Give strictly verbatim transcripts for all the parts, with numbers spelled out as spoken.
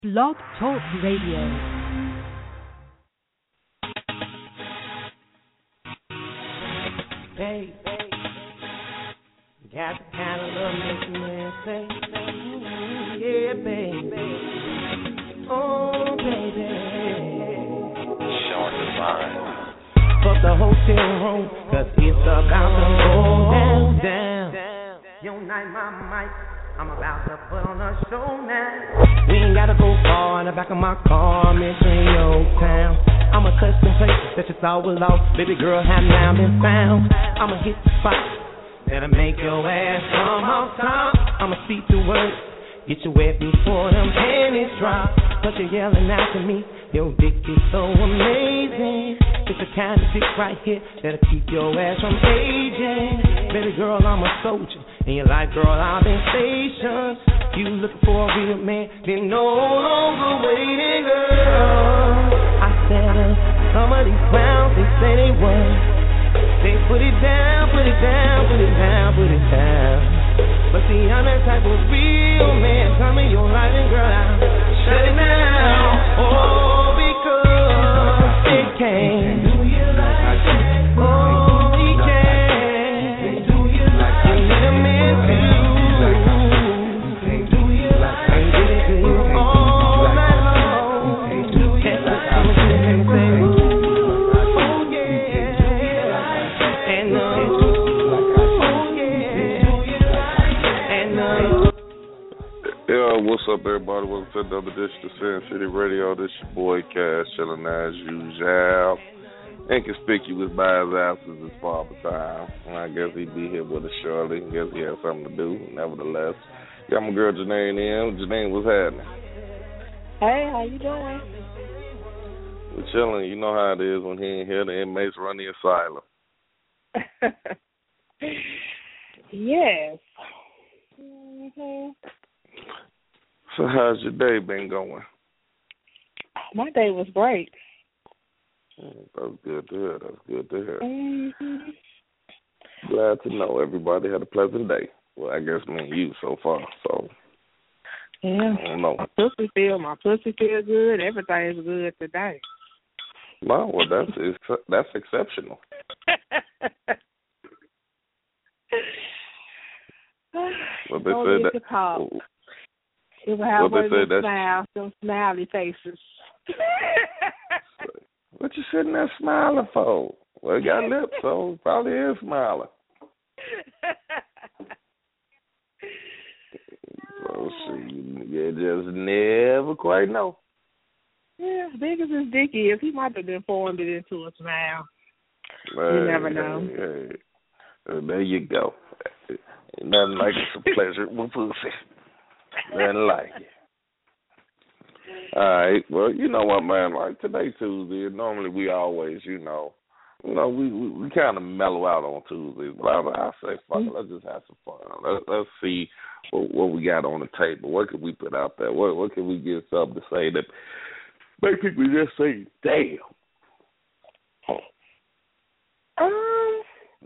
Blog Talk Radio. Baby, got the kind of love makes a man say, yeah, baby. Oh, baby. Showing the sign. Fuck the hotel room, cause it's about to go down, down. Yo, night, my mic, I'm about to put on a show now. We ain't gotta go far in the back of my car, I'm entering your town. I'm a custom place that you thought was lost. Baby girl, have now been found. I'ma hit the spot that'll make your ass come off top. I'ma speak the words, get you wet before them panties drop. But you're yelling out to me, your dick is so amazing. It's the kind of dick right here that'll keep your ass from aging. Baby girl, I'm a soldier, and you're like, girl, I've been stationed. You looking for a real man, then no longer waiting, girl. I said, uh, some of these clowns, they say they what? They put it down, put it down, put it down, put it down. But see, I'm that type of real man. Tell me your light and girl, I'll shut it down. Oh, because it can. Do you like that? Oh, he can. Do you like that? You let him in too. Do you like that? And get it to you all night long. Do you like that? Oh, yeah. And, uh, Yeah, what's up, everybody? Welcome to another edition of Sin City Radio. This your boy, Cash, chilling as usual. Inconspicuous by his absence is Father Time. I guess he'd be here with us shortly. I guess he has something to do. Nevertheless, got my girl Janine in. Janine, what's happening? Hey, how you doing? We're chilling. You know how it is when he ain't here. The inmates run the asylum. Yes. Mm-hmm. So how's your day been going? My day was great. That's good to hear. That's good to hear. Mm-hmm. Glad to know everybody had a pleasant day. Well, I guess me and you so far. So yeah, I don't know. My pussy feel my pussy feel good. Everything is good today. No, well that's that's exceptional. What they Don't said need that. to talk. It will have What they one of said them that's. smiles, them smiley faces. What you sitting there smiling for? Well, it got lips, so it probably is smiling. So see, you just never quite know. Yeah, big as his dick is, he might have been formed it into a smile. Hey, You never know. Hey, hey. Uh, there you go. Ain't nothing like some pleasurable pussy. Nothing like it. All right. Well, you know what, man? Like today, Tuesday. Normally, we always, you know, you know, we we, we kind of mellow out on Tuesdays. But I, I say, fuck it, let's just have some fun. Let, let's see what, what we got on the table. What can we put out there? What what can we get something to say that make people just say, damn? Um,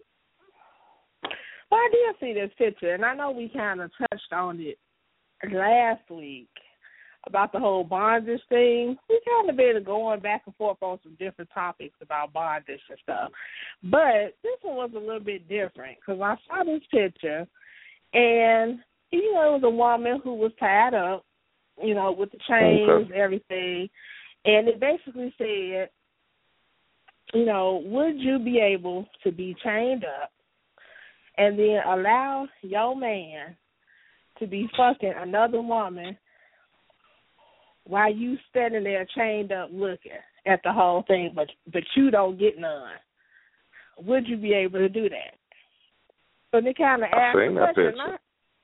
well, I did see this picture, and I know we kind of touched on it last week about the whole bondage thing. We kind of been going back and forth on some different topics about bondage and stuff. But this one was a little bit different because I saw this picture, and, you know, it was a woman who was tied up, you know, with the chains, Okay. everything. And it basically said, you know, would you be able to be chained up and then allow your man to be fucking another woman while you standing there chained up looking at the whole thing, but but you don't get none? Would you be able to do that? So they kind of asked the that question. picture.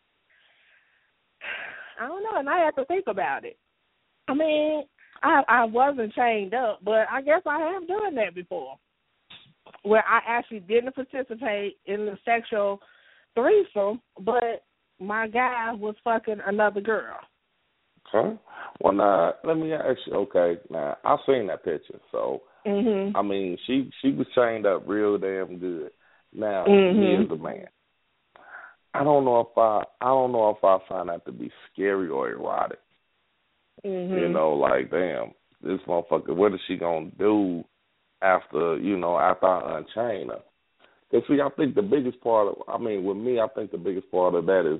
I, I don't know, and I had to think about it. I mean, I I wasn't chained up, but I guess I have done that before, where I actually didn't participate in the sexual threesome, but my guy was fucking another girl. Okay. Well, now, let me ask you, okay, now, I've seen that picture, so, Mm-hmm. I mean, she she was chained up real damn good. Now, Mm-hmm. he is a man. I don't know if I, I don't know if I find that to be scary or erotic. Mm-hmm. You know, like, damn, this motherfucker, what is she going to do after, you know, after I unchain her? Because, see, I think the biggest part of, I mean, with me, I think the biggest part of that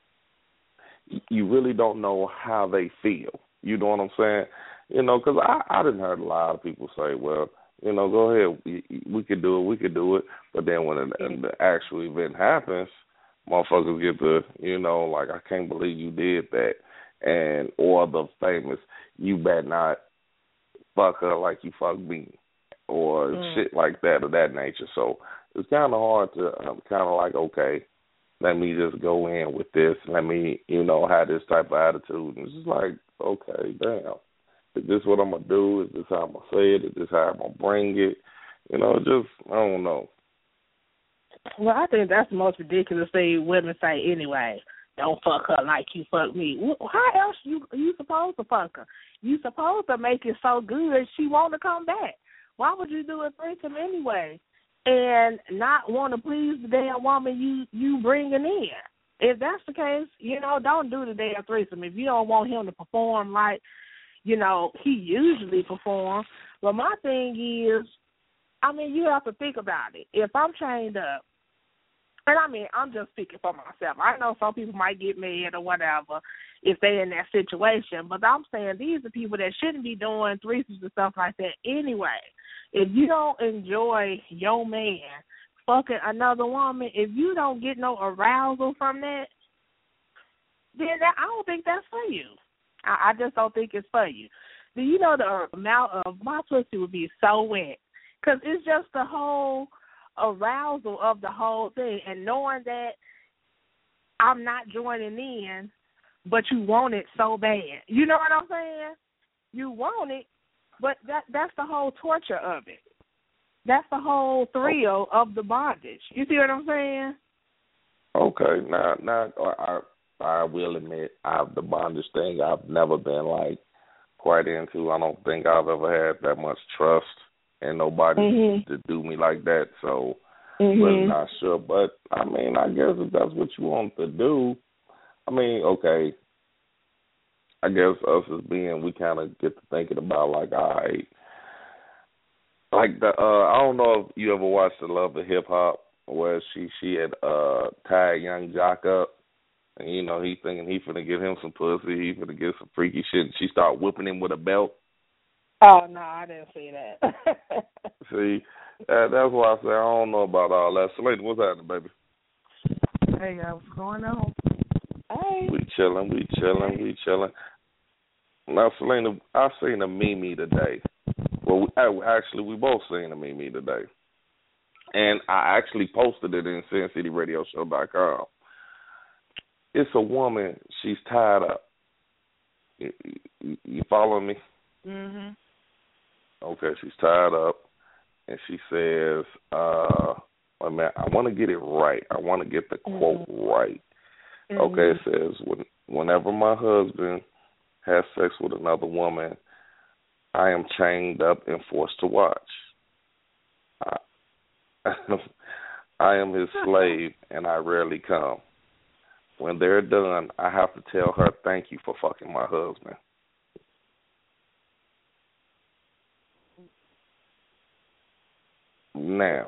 is you really don't know how they feel. You know what I'm saying? You know, because I, I didn't heard a lot of people say, well, you know, go ahead, we, we could do it, we could do it. But then when it, the actual event happens, motherfuckers get the, you know, like, I can't believe you did that. And, or the famous, you better not fuck her like you fuck me, or mm. shit like that of that nature. So it's kind of hard to, I'm kind of like, okay, let me just go in with this. Let me, you know, have this type of attitude. And it's just like, okay, damn. Is this what I'm going to do? Is this how I'm going to say it? Is this how I'm going to bring it? You know, just, I don't know. Well, I think that's the most ridiculous thing women say anyway. Don't fuck her like you fuck me. How else you you supposed to fuck her? You supposed to make it so good she want to come back. Why would you do a threesome anyway and not want to please the damn woman you, you bringing in? If that's the case, you know, don't do the damn threesome. If you don't want him to perform like, you know, he usually performs. But my thing is, I mean, you have to think about it. If I'm chained up, and I mean, I'm just speaking for myself. I know some people might get mad or whatever if they're in that situation, but I'm saying these are people that shouldn't be doing threesomes and stuff like that anyway. If you don't enjoy your man fucking another woman, if you don't get no arousal from that, then that, I don't think that's for you. I, I just don't think it's for you. Do you know the amount of my pussy would be so wet? Because it's just the whole arousal of the whole thing, and knowing that I'm not joining in, but you want it so bad. You know what I'm saying? You want it, but that that's the whole torture of it. That's the whole thrill of the bondage. You see what I'm saying? Okay, now, now I I will admit, I the bondage thing I've never been like quite into. I don't think I've ever had that much trust in nobody mm-hmm. to do me like that. So, mm-hmm. I'm not sure. But I mean, I guess if that's what you want to do, I mean, okay. I guess us as being, we kind of get to thinking about like, all right, like the uh, I don't know if you ever watched The Love of Hip Hop, where she she had uh, tied Young Jock up, and you know he thinking he finna give him some pussy, he finna get some freaky shit, and she start whipping him with a belt. Oh no, I didn't see that. See, that, that's why I say I don't know about all that. Selena, what's happening, baby? Hey, what's going on? Hey. We chilling, we chilling, we chilling. Now, Selena, I seen a meme today. Well, we, actually, we both seen a meme today. And I actually posted it in sin city radio show dot com. It's a woman, she's tied up. You, you, you following me? Mm-hmm. Okay, she's tied up, and she says, uh, oh, man, I want to get it right. I want to get the quote mm-hmm. right. Mm-hmm. Okay, it says, when, whenever my husband has sex with another woman, I am chained up and forced to watch. I, I am his slave, and I rarely come. When they're done, I have to tell her thank you for fucking my husband. Now,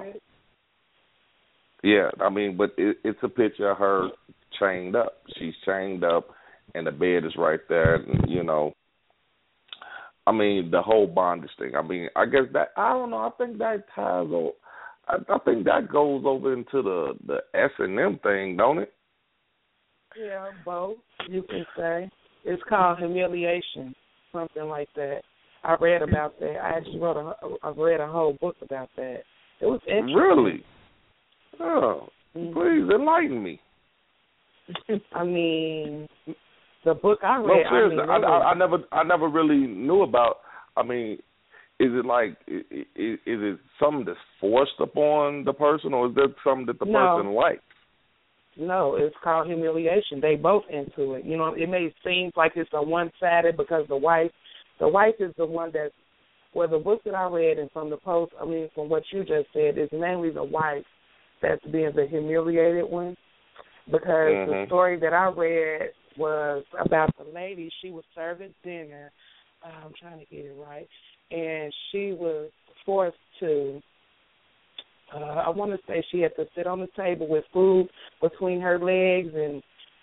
yeah, I mean, but it, it's a picture of her chained up. She's chained up, and the bed is right there, and, you know, I mean, the whole bondage thing. I mean, I guess that, I don't know, I think that ties over, I, I think that goes over into the, the S and M thing, don't it? Yeah, both, you can say. It's called humiliation, something like that. I read about that. I actually wrote a, I read a whole book about that. It was interesting. Really? Oh, mm-hmm. Please enlighten me. I mean, the book I read. No, seriously, I, mean, I, really, I, I never, I never really knew about. I mean, is it like, is, is it something that's forced upon the person, or is that something that the no. person likes? No, it's called humiliation. They both into it. You know, it may seem like it's a one-sided because the wife, the wife is the one that's. Well, the book that I read and from the post, I mean, from what you just said, is mainly the wife that's being the humiliated one. Because mm-hmm. the story that I read was about the lady. She was serving dinner. Uh, I'm trying to get it right. And she was forced to, uh, I want to say she had to sit on the table with food between her legs, and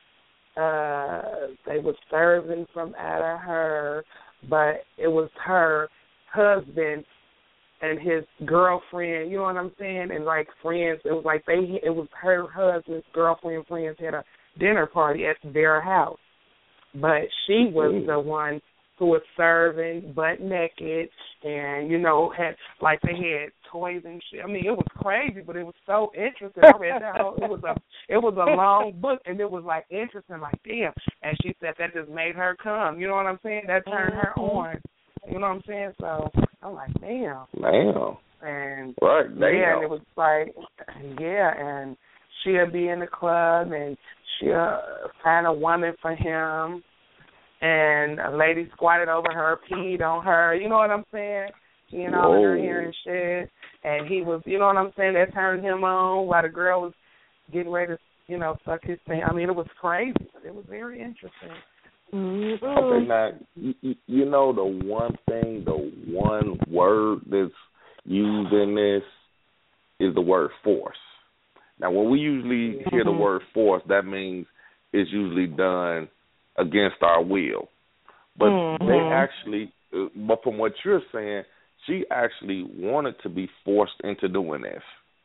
uh, they were serving from out of her, but it was her husband and his girlfriend, you know what I'm saying, and like friends. It was like they, it was her husband's girlfriend friends had a dinner party at their house, but she was mm. the one who was serving butt naked, and you know had like they had toys and shit. I mean, it was crazy, but it was so interesting. I read that whole, it was a it was a long book, and it was like interesting, like damn. And she said that just made her come. You know what I'm saying? That turned her on. You know what I'm saying? So I'm like, damn. Damn. And right, damn. Yeah, and it was like, yeah, and she'll be in the club, and she'll find a woman for him, and a lady squatted over her, peed on her. You know what I'm saying? Peeing all in her hair and shit. And he was, you know what I'm saying? That turned him on while the girl was getting ready to, you know, suck his thing. I mean, it was crazy, but it was very interesting. Mm-hmm. Okay, now, you, you know the one thing, the one word that's used in this is the word force. Now, when we usually mm-hmm. hear the word force, that means it's usually done against our will. But mm-hmm. they actually, uh, but from what you're saying, she actually wanted to be forced into doing this.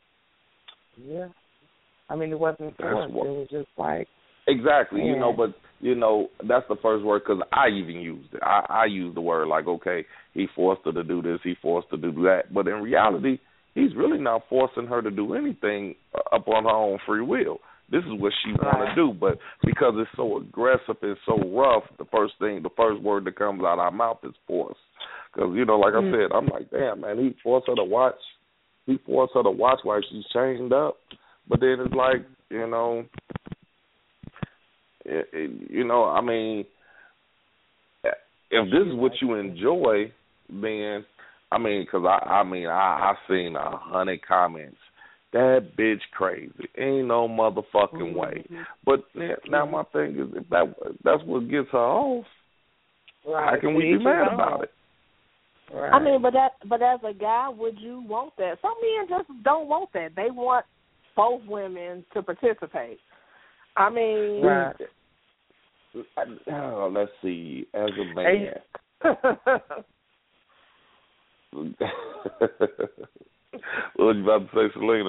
Yeah. I mean, it wasn't forced. It was just like. Exactly, yeah. you know, but, you know, that's the first word because I even used it. I, I used the word like, okay, he forced her to do this, he forced her to do that. But in reality, he's really not forcing her to do anything upon her own free will. This is what she right. want to do. But because it's so aggressive and so rough, the first thing, the first word that comes out of our mouth is force. Because, you know, like I said, I'm like, damn, man, he forced her to watch. He forced her to watch while she's chained up. But then it's like, you know, it, it, you know, I mean, if this is what you enjoy, then, I mean, because I, I mean, I, I've seen a hundred comments. That bitch crazy. Ain't no motherfucking way. But now my thing is, if that that's what gets her off, right. how can we be mad about it? Right. I mean, but that, but as a guy, would you want that? Some men just don't want that. They want both women to participate. I mean, right. oh, let's see. As a man, what was you about to say, Selena?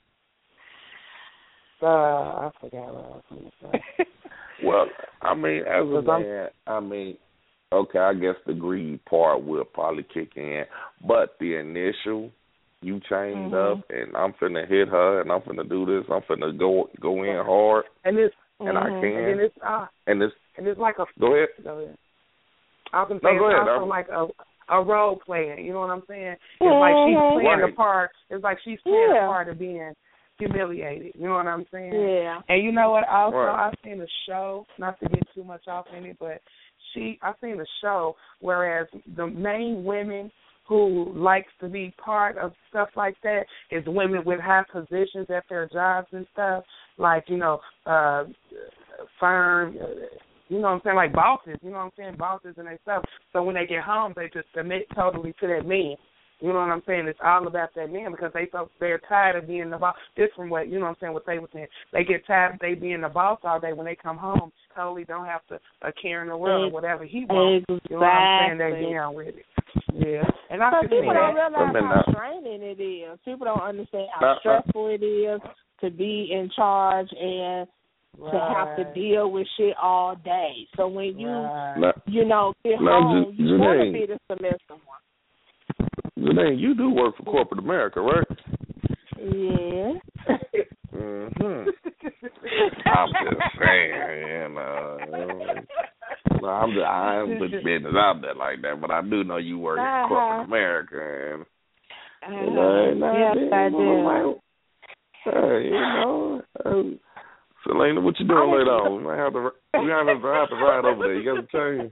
Uh, I forgot what I was going to say. Well, I mean, as a man, I mean, okay, I guess the greed part will probably kick in, but the initial, you chained mm-hmm. up, and I'm finna hit her, and I'm finna do this, I'm finna go go in hard, and it's and mm-hmm. I can, and it's uh, and it's and it's like a go ahead. Go ahead. I can say no, go it's ahead, also I'm, like a a role playing. You know what I'm saying? It's mm-hmm. like she's playing right. the part. It's like she's playing yeah. the part of being humiliated. You know what I'm saying? Yeah. And you know what? Also, right. I've seen a show. Not to get too much off in it, but she. I've seen a show whereas the main women who likes to be part of stuff like that is women with high positions at their jobs and stuff, like, you know, uh, firm, uh, you know what I'm saying, like bosses, you know what I'm saying, bosses and their stuff. So when they get home, they just submit totally to that man. You know what I'm saying? It's all about that man because they so they're tired of being the boss. This from what, you know what I'm saying, what they were saying. They get tired of they being the boss all day. When they come home, totally don't have to a care in the world or whatever he wants. Exactly. You know what I'm saying? They're down with it. Yeah. And I but people don't realize how not. draining it is. People don't understand how not, stressful it is to be in charge and right. to have to deal with shit all day. So when you, right. you know, get now, home, J- you want to Janae, be the submissive one. Janae, you do work for corporate America, right? Yeah. mm-hmm. I'm just saying, you know. No, I'm just, I haven't put business out there like that, but I do know you work uh-huh. for corporate America, and uh-huh. you know, and yes, I, I do. Hey, you know, um, Selena, what you doing later on? We might have to, we might have to, have to ride over there. You got to change.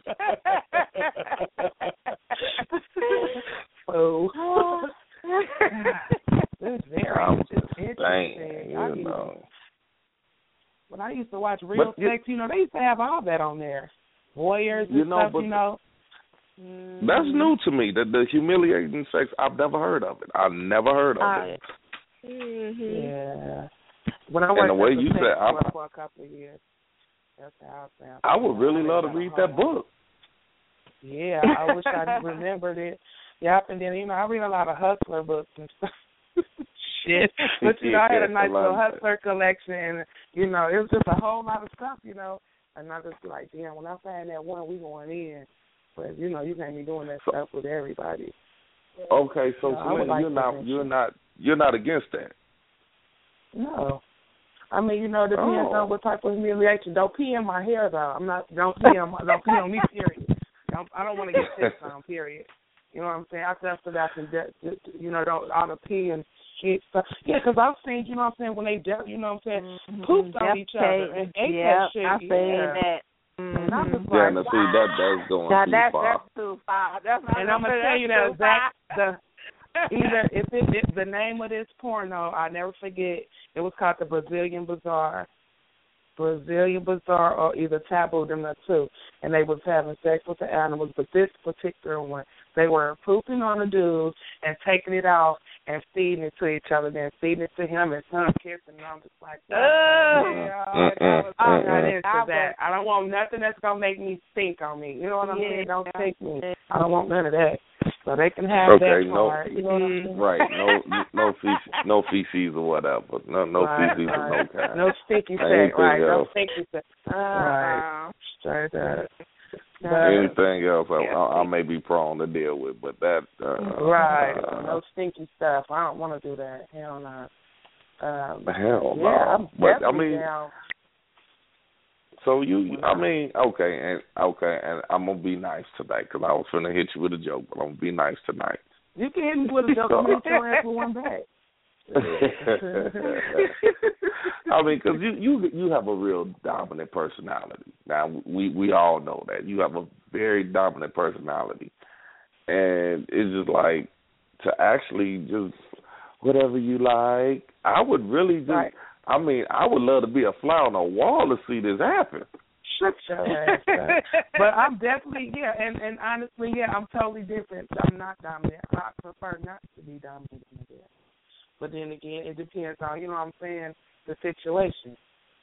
Oh, that's very I'm interesting. saying, I you used, know. when I used used to watch Real but, Sex. You know, they used to have all that on there. Warriors and you know, stuff, but you know. That's new to me. The, the humiliating sex, I've never heard of it. I've never heard of Uh, it. mm-hmm. Yeah. When I And worked the way at the you sex said, I'm, club for a couple of years, that's how I found. I would really love to read that book. Yeah, I wish I remembered it. Yep, and then, you know, I read a lot of Hustler books and stuff. Shit. But, you know, I had a nice little Hustler collection, and, you know, it was just a whole lot of stuff, you know. And I just be like, damn, when I find that one, we going in. But, you know, you can't be doing that so, stuff with everybody. Okay, so, no, Selena, like you're not, you're not, you're not against that. No. I mean, you know, it depends oh. on what type of humiliation. Don't pee in my hair, though. I'm not, don't pee on, don't pee on me, period. Don't, I don't want to get pissed on, period. You know what I'm saying? I just that I can, you know, don't all the pee and shit stuff. Yeah, because I've seen, you know what I'm saying, when they, de- you know what I'm saying, mm-hmm. pooped on Yep, each other and ate yep, that shit. I've seen yeah. that. Mm-hmm. And I'm just yeah, like, now see, that, that's going now, too that, far. That's too far. That's and I'm going to tell you that exact, the, either, if it, it, the name of this porno, I'll never forget, it was called the Brazilian Bazaar. Brazilian Bazaar or either Taboo, them the two. And they was having sex with the animals, but this particular one, they were pooping on a dude and taking it off and feeding it to each other, then feeding it to him and tongue kissing. And I'm just like, oh, yeah, was, I'm not into that. I don't want nothing that's going to make me stink on me. You know what I'm yeah. saying? Don't stink me. I don't want none of that. So they can have okay, that no, part. You know what I'm saying? Right. No no feces, no feces or whatever. No no right, feces right. of no kind. No sticky sex, Anything right. else. No sticky sex. Uh, Right. Straight up. But, anything else I, yeah. I, I may be prone to deal with, but that uh, right, uh, no stinky stuff. I don't want to do that. Hell no. Um, hell yeah, no. I'm But I mean, down. so you, I mean, okay, and okay, and I'm gonna be nice today because I was finna hit you with a joke, but I'm gonna be nice tonight. You can hit me with a joke. I'm gonna hit your ass with one back. I mean, because you, you you have a real dominant personality. Now we we all know that you have a very dominant personality, and it's just like to actually just whatever you like. I would really just. Right. I mean, I would love to be a fly on the wall to see this happen. Shut your ass up. But I'm definitely, yeah, and, and honestly, yeah, I'm totally different. I'm not dominant. I prefer not to be dominant. But then again, it depends on, you know what I'm saying, the situation.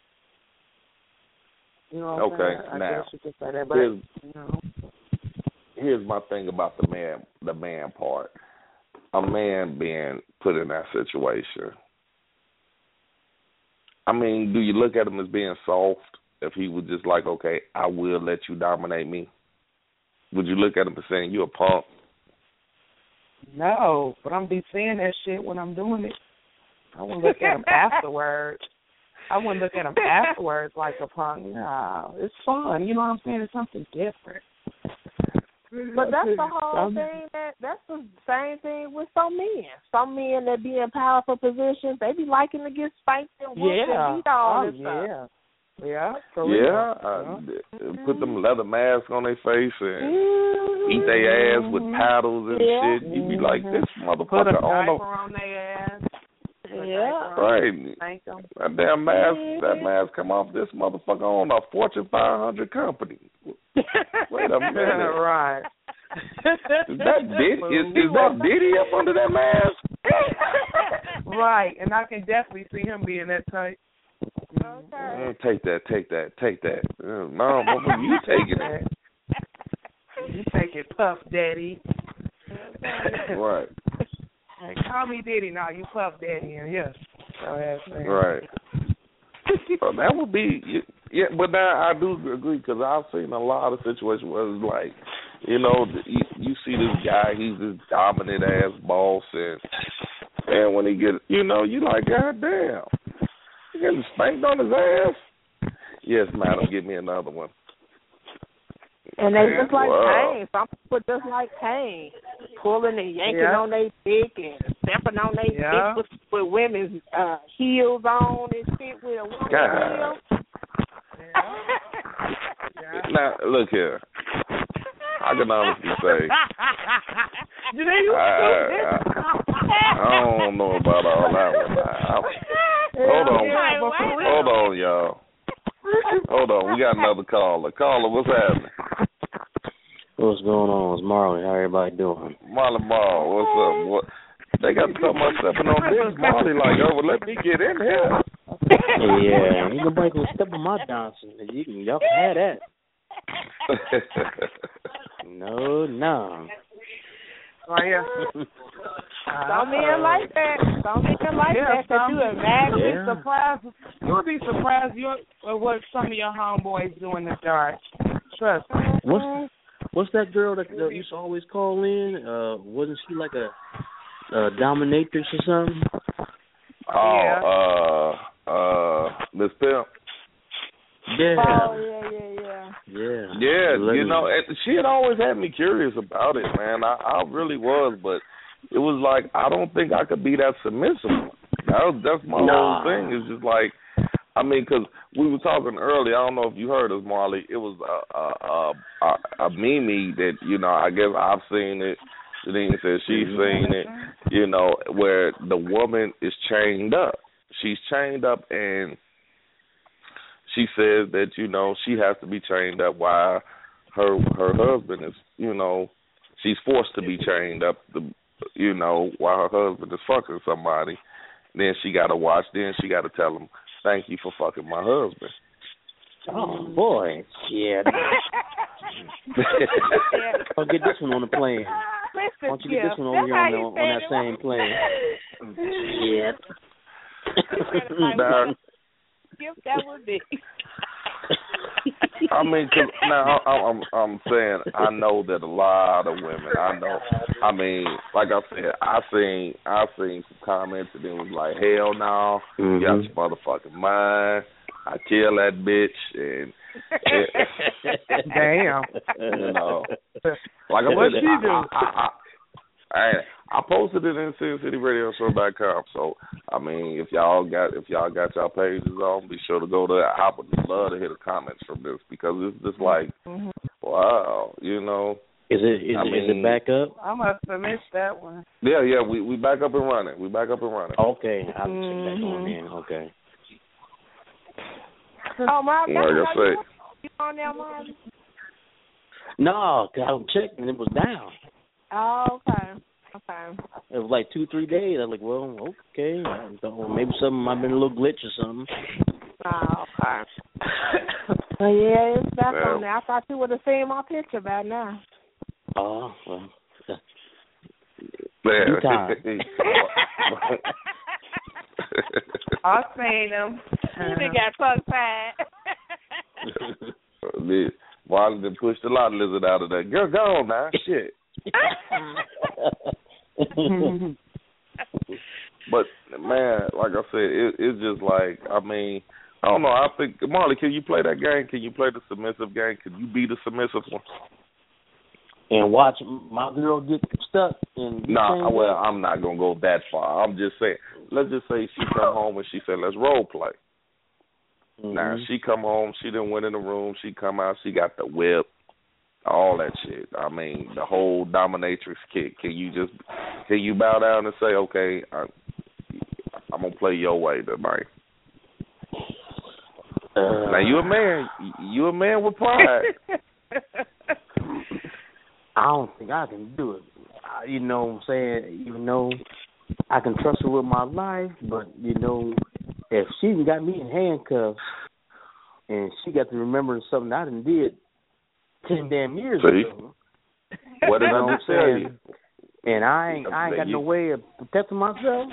You know what okay, I'm saying? I now, guess you could say that, but, here's, you know. here's my thing about the man, the man part. A man being put in that situation. I mean, do you look at him as being soft if he was just like, okay, I will let you dominate me? Would you look at him as saying, you a punk? No, but I'm be saying that shit when I'm doing it. I wouldn't look at him afterwards. I wouldn't look at him afterwards like a punk. No, it's fun. You know what I'm saying? It's something different. But that's the whole thing. That that's the same thing with some men. Some men that be in powerful positions, they be liking to get spanked and whooped yeah. and beat all oh, this yeah. stuff. Yeah, for yeah. real. Uh, put them leather masks on their face and mm-hmm. eat their ass with paddles and yeah. shit. You be like, this motherfucker put a on diaper on their ass. Yeah, right. That damn mask, that mask come off this motherfucker on a Fortune five hundred company. Wait a minute, right? Is that Diddy? Is, is that Diddy up under that mask? Right, and I can definitely see him being that type. Okay. Mm, take that, take that, take that. Uh, no, motherfucker, you taking it. You take it, Puff Daddy. Right. Hey, call me Diddy now. You Puff Daddy in here. Right. So that would be, yeah. But now I do agree because I've seen a lot of situations where it's like, you know, you, you see this guy, he's this dominant ass boss, and and when he get, you know, you like, God damn, he getting spanked on his ass. Yes, madam, give me another one. And they just like wow. Kane. Some people just like Kane, pulling and yanking yeah. on their dick and stepping on their yeah. dick with, with women's uh, heels on and shit with a woman's heel. Yeah. Now, look here. I can honestly say, Did they use I, I, I don't know about all that one. I, hold on. Yeah, Hold on, y'all. Hold on, we got another caller. Caller, what's happening? What's going on? It's Marley. How everybody doing? Marley Marl, what's up? What? They got to talk about stepping on this. Marley like, oh, well, let me get in here. Yeah, ain't nobody gonna step on my dancing. You can, y'all can have that. No, no. Oh, yeah. Some men like that. Some men like Yeah, that. That you imagine. Yeah. Surprised. You'll be surprised you at what some of your homeboys do in the dark. Trust me. What's what's that girl that, that used to always call in? Uh, wasn't she like a, a dominatrix or something? Oh, uh, uh, Miss Pimp. Yeah. Oh, yeah, yeah, yeah. Yeah. Yeah, you know, she had always had me curious about it, man. I, I really was, but it was like I don't think I could be that submissive. That was, that's my nah. whole thing. It's just like, I mean, because we were talking earlier. I don't know if you heard us, Marley. It was a a, a, a meme that, you know, I guess I've seen it. Janine said she's seen it. You know, where the woman is chained up. She's chained up, and she says that, you know, she has to be chained up while her her husband is, you know, she's forced to be chained up, the, you know, while her husband is fucking somebody. Then she got to watch. Then she got to tell him, thank you for fucking my husband. Oh, boy. Yeah. I'll get this one on the plane. Why don't you get this one over here on, the, on that same plane? Shit. Now, Gift that would be. I mean, cause now I'm, I'm I'm saying I know that a lot of women. I know. I mean, like I said, I seen I seen some comments and it was like, hell no, mm-hmm. you got your motherfucking mind. I kill that bitch and. Damn. You know, like I What'd said, she do? I, I, I, I, I posted it in Sin City Radio Show dot com. So I mean, if y'all got if y'all got y'all pages on, be sure to go there. I would love to hear the comments from this because it's just like, mm-hmm. wow, you know. Is it is, I it, mean, is it back up? I must have missed that one. Yeah, yeah, we we back up and running. We back up and running. Okay, I'll mm-hmm. check that one in. Okay. Oh my God! Like I say. You on there, Mom? No, cause I was checking and it was down. Oh, okay. Okay. It was like two, three days. I was like, well, okay. I thought maybe something might have been a little glitch or something. Oh, okay. Well, yeah, it's back well, on there. I thought you would have seen my picture by now. Oh, well. Man. Time. I've seen them. You got tongue-tied. Marlon done pushed a lot of lizard out of that. Girl, go on now. Shit. But, man, like I said, it, it's just like, I mean, I don't know. I think, Marley, can you play that game? Can you play the submissive game? Can you be the submissive one? And watch my girl get stuck? And no, nah, well, I'm not going to go that far. I'm just saying, let's just say she come home and she said, let's role play. Mm-hmm. Now, she come home, she done went in the room, she come out, she got the whip, all that shit. I mean, the whole dominatrix kick. Can you just, can you bow down and say, okay, I, I'm going to play your way tonight? Uh, now, you a man. You a man with pride. I don't think I can do it. I, you know what I'm saying? Even though I can trust her with my life, but, you know, if she got me in handcuffs and she got to remember something I done did ten damn years See? ago. What did you know I just tell you? And I ain't, I ain't got no way of protecting myself.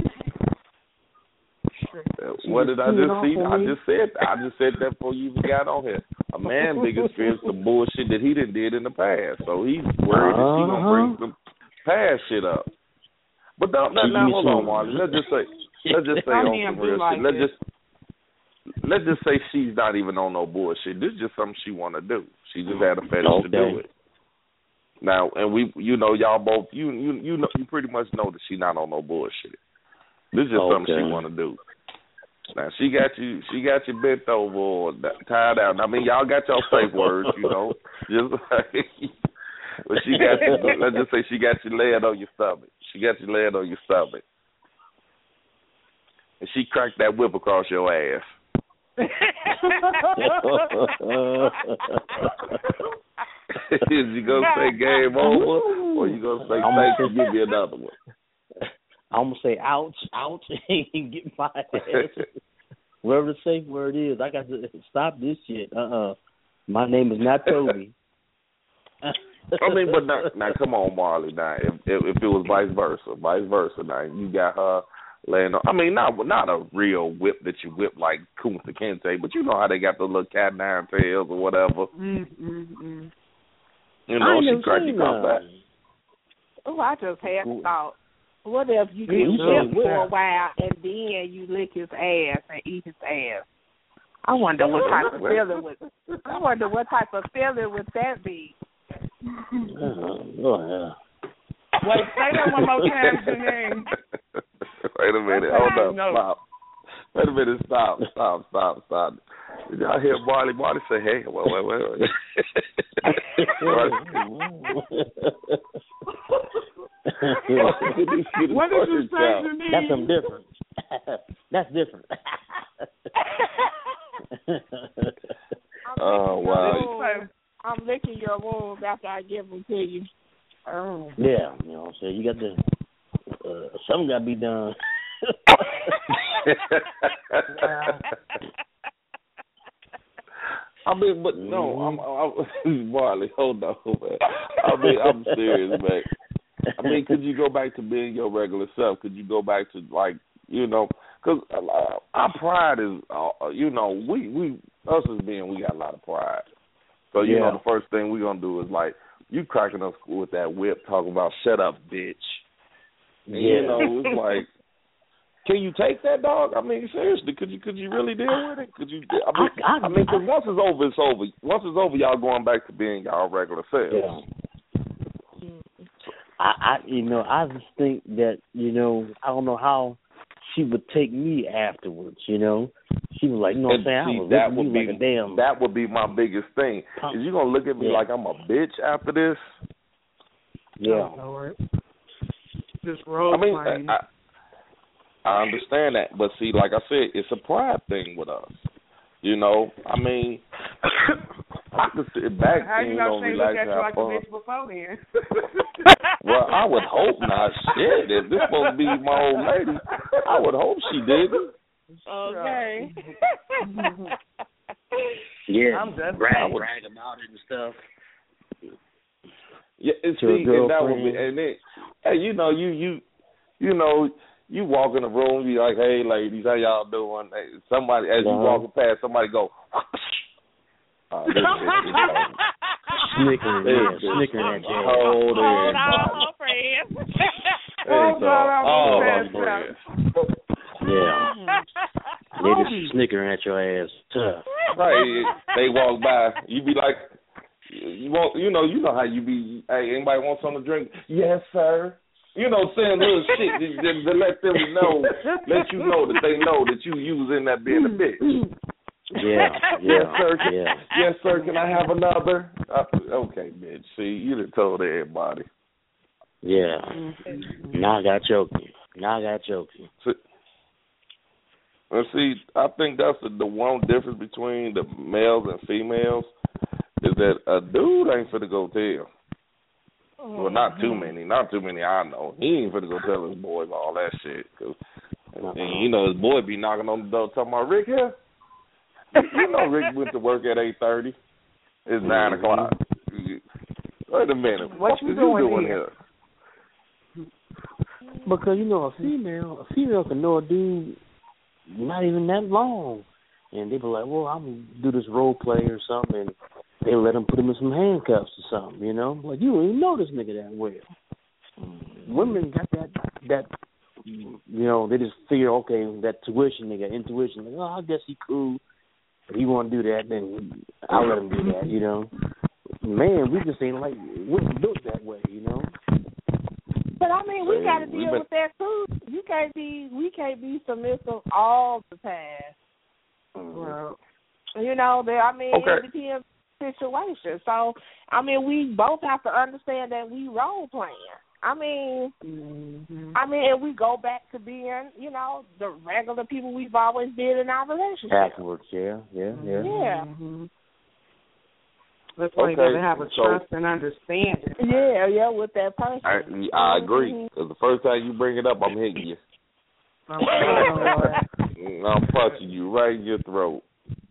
What did I just see? I just said I just said that before you even got on here. A man big experience the bullshit that he done did in the past, so he's worried uh-huh. that she gonna bring some past shit up. But don't now, now hold on, Marley. Let's just say let's just say on some real like shit. Let's this. just let's just say she's not even on no bullshit. This is just something she want to do. She just had a fetish okay. to do it. Now, and we, you know, y'all both, you, you, you know, you pretty much know that she's not on no bullshit. This is just okay. something she want to do. Now she got you, she got you bent over or tied out. I mean, y'all got y'all safe words, you know. Just like, but she got you. Let's just say she got you laying on your stomach. She got you laying on your stomach, and she cracked that whip across your ass. Is you gonna say game over, or you gonna say thank you, give me another one? I'm gonna say ouch, ouch, and get my ass. Whatever the safe word is, I got to stop this shit. Uh uh My name is not Toby. I mean, but now, now come on, Marley. Now, if, if if it was vice versa, vice versa. Now you got her laying on. I mean, not not a real whip that you whip like Kunta Kinte, but you know how they got the little cat nine tails or whatever. Mm-hmm. You know, she cracked you off that. Oh, I just had a thought. What if you get You whipped know, for a while and then you lick his ass and eat his ass? I wonder what type of feeling would. I wonder what type of feeling would that be? Uh, oh yeah. Wait, say that one more time, Janine. Wait a minute. Hold up. No. Stop. Wait a minute. Stop. Stop. Stop. Stop. Did y'all hear Marley? Marley say, hey, wait, wait, wait. wait. What did you say, Janine? That's something different. That's different. Oh, wow. I'm licking your wounds after I give them to you. Oh. Yeah, you know what I'm saying? You got to, uh, something got to be done. I mean, but no, I'm, I'm Marley, hold on, man. I mean, I'm serious, man. I mean, could you go back to being your regular self? Could you go back to, like, you know, because uh, our pride is, uh, you know, we, we, us as being, we got a lot of pride. So, you yeah. know, the first thing we're going to do is, like, you cracking us with that whip talking about shut up, bitch. And, yeah. you know, it's like, can you take that, dog? I mean, seriously, could you could you really deal with it? Could you? I mean, I, I, I mean, because once it's over, it's over. Once it's over, y'all going back to being y'all regular selves. Yeah. I, I, you know, I just think that, you know, I don't know how she would take me afterwards. You know, she was like, you know what I'm saying? See, I was that would be like a damn. That would be my biggest thing. Is you gonna look at me yeah. like I'm a bitch after this? Yeah. Oh, just role I mean, playing. I, I understand that, but see, like I said, it's a pride thing with us. You know, I mean, I could sit back How and you you know know she relax looked at and you have like fun. a bitch before then? Well, I would hope not. Shit, if this supposed to be my old lady, I would hope she didn't. Okay. Yeah, I'm just brag, brag about it and stuff. Yeah, and To a see, and that would be, girlfriend. and then, hey, you know, you you, you know, you walk in the room, be like, hey, ladies, how y'all doing? Hey, somebody, as you Uh-huh. walking past, somebody go, uh, this bitch is on. Snickering, This yeah, bitch snickering at is you. Hold Hold on, everybody. friends. It's all, all our friends. friends. Yeah. They just snickering at your ass. Tough. Right, they walk by, you be like, you want, you know, you know how you be. Hey, anybody want something to drink? Yes, sir. You know, saying little shit to, to, to let them know, let you know that they know that you using that being a bitch. Yeah, Yes, yeah, sir. yeah. Yes, sir. Can I have another? Uh, okay, bitch. See, you done told everybody. Yeah. Now I got choked you. Now I got choked you. See, and see, I think that's the, the one difference between the males and females is that a dude ain't finna go tell. Well, not too many. Not too many I know. He ain't finna go tell his boys all that shit. Cause, and, you know, his boy be knocking on the door talking about, Rick here? You know Rick went to work at eight thirty. It's nine o'clock. Wait a minute. What What you is doing you doing here? here? Because, you know, a female, a female can know a dude not even that long. And they be like, well, I'm going to do this role play or something, and they let him put him in some handcuffs or something, you know? Like, you don't even know this nigga that well. Women got that, that, you know, they just figure, okay, that tuition, they got intuition. Like, oh, I guess he cool. If he want to do that, then I'll let him do that, you know? Man, we just ain't like, women built that way, you know? But I mean, we Hey, got to we deal been- with that too. You can't be, we can't be submissive all the time. Well, You know, there. I mean, Okay. it depends on the situation. So, I mean, we both have to understand that we role playing. I mean, Mm-hmm. I mean, and we go back to being, you know, the regular people we've always been in our relationship. Afterwards, yeah, yeah, yeah. Yeah. Mm-hmm. That's why Okay, you gotta have a so- trust and understanding. Yeah, yeah, with that person. I, I agree. Because the first time you bring it up, I'm hitting you. I'm sorry. I'm punching you right in your throat.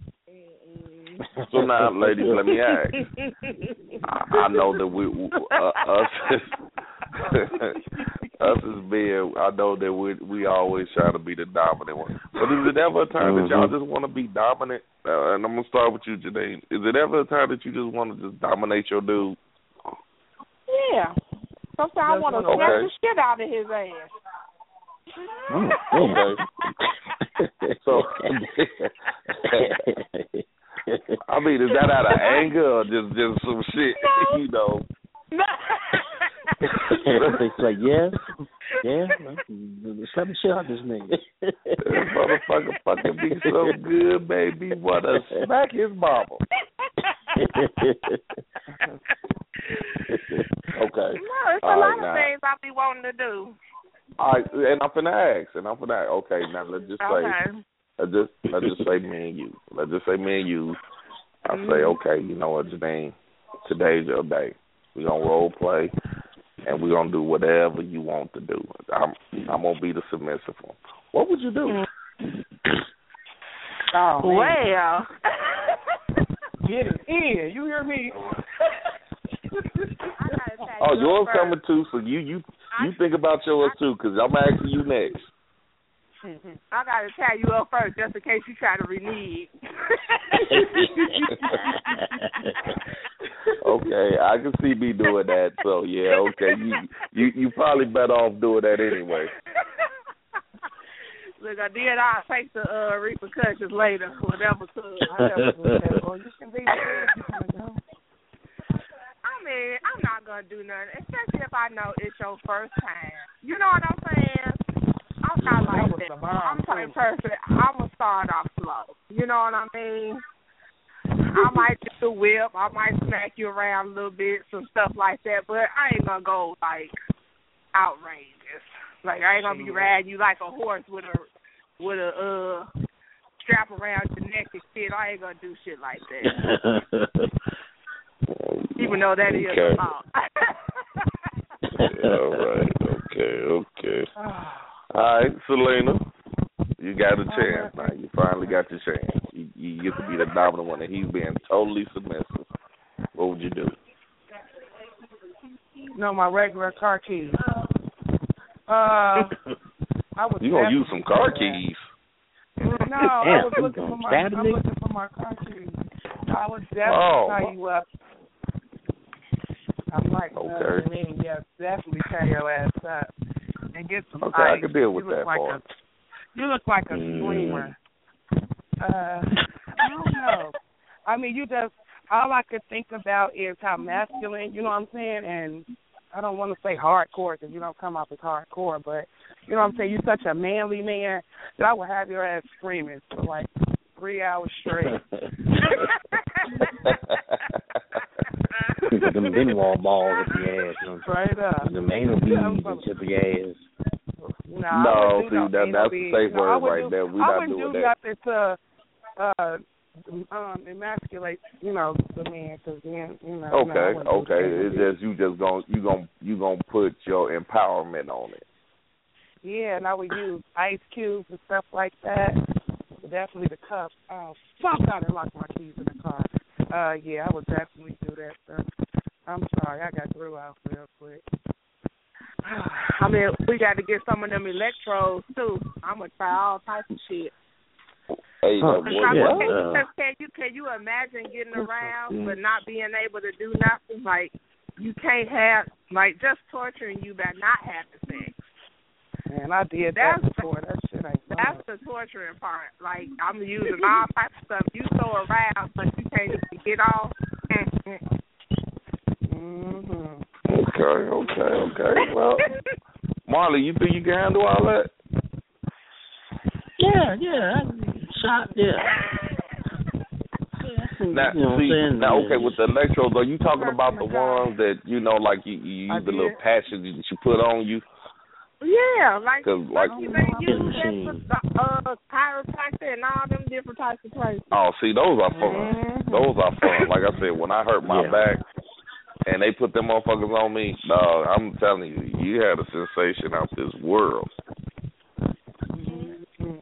So now, ladies, let me ask. I, I know that we, uh, us, us as being, I know that we we always try to be the dominant one. But is it ever a time that y'all just want to be dominant? Uh, and I'm gonna start with you, Janine. Is it ever a time that you just want to just dominate your dude? Yeah. Sometimes I want to Okay. snap the shit out of his ass. Okay. So, I mean, is that out of anger or just just some shit? No. You know. It's like, yeah, yeah, slap the shit out this nigga. This motherfucker fucking be so good, baby. Wanna smack his mama. Okay. No, it's a All lot right, of now. things I be wanting to do. All right, and I'm finna ask, and I'm finna ask. Okay, now let's just say, Okay. let's just let's just say me and you. Let's just say me and you. I Mm-hmm. say, okay, you know what, Janine, today's your day. We gonna role play, and we gonna do whatever you want to do. I'm I'm gonna be the submissive one. What would you do? Oh, man. Well. Get it in. You hear me? Oh, yours coming too, so you you you think about yours too, because I'm asking you next. I gotta tell you up first, just in case you try to renege. Okay, I can see me doing that. So yeah, okay, you you you probably better off doing that anyway. Look, I did. I'll take the uh, repercussions later, whatever. Could. I never do that. Well, you can be there. I mean, I'm not gonna do nothing, especially if I know it's your first time. You know what I'm saying? I'm not That like was that. the bomb, I'm the type too. of person. I'm gonna start off slow. You know what I mean? I might do the whip. I might smack you around a little bit, some stuff like that. But I ain't gonna go like outrageous. Like I ain't gonna be riding you like a horse with a with a uh strap around your neck and shit. I ain't gonna do shit like that. Even though that is Okay. a law. All right. Okay. Okay. All right, Selena, you got a chance now. You finally got your chance. You, you get to be the dominant one, and he's being totally submissive. What would you do? No, my regular car keys. Uh, I was. You gonna use some car keys? No, Damn, I was you looking gonna for my. stab a I'm nigga? looking for my car keys. I would definitely Oh. tie you up. I'm like, Okay. uh, me, yeah, definitely tie your ass up and get some Okay, ice. I can deal with you look that like part. A, you look like a Mm. screamer. Uh, I don't know. I mean, you just all I could think about is how masculine. You know what I'm saying? And I don't want to say hardcore because you don't come off as hardcore, but you know what I'm saying. You're such a manly man that I would have your ass screaming for like three hours straight. Put them Benwall balls up your ass. You know, Straight up. them anal beads up your ass. No, I No, wouldn't do see, no that- anal that's the beads. safe no, word I wouldn't right do, there. We I not wouldn't doing do that. nothing to uh, um, emasculate, you know, the man, because then, you know. no, I Okay, wouldn't do okay. that. It's just you just gonna you gonna you gonna put your empowerment on it. Yeah, and I would use ice cubes and stuff like that. Definitely the cup. Oh, fuck, I done locked my keys in the car. Uh, yeah, I would definitely do that stuff. I'm sorry, I got through out real quick. I mean, we got to get some of them electrodes too. I'm gonna try all types of shit. Hey, Huh. that Cause boy, I Yeah. mean, can, uh, you, can you can you imagine getting around but not being able to do nothing? Like you can't have like just torturing you by not having sex. Man, I did that That's- before. That shit ain't fun. That's the torturing part. Like I'm using all types of stuff. You so aroused, but you can't even get off. Mm-hmm. Okay, okay, okay. Well, Marley, you think you can handle all that? Yeah, yeah. I- Shot, yeah. can, now, you know see, what I'm saying? now, okay, with the electrodes, are you talking about the ones that, you know, like you, you use the little patches that you put on you? Yeah, like, like like you may use that for uh, chiropractor and all them different types of places. Oh, see, those are fun. Mm-hmm. Those are fun. Like I said, when I hurt my yeah. back and they put them motherfuckers on me, dog, I'm telling you, you had a sensation out this world. Mm-hmm.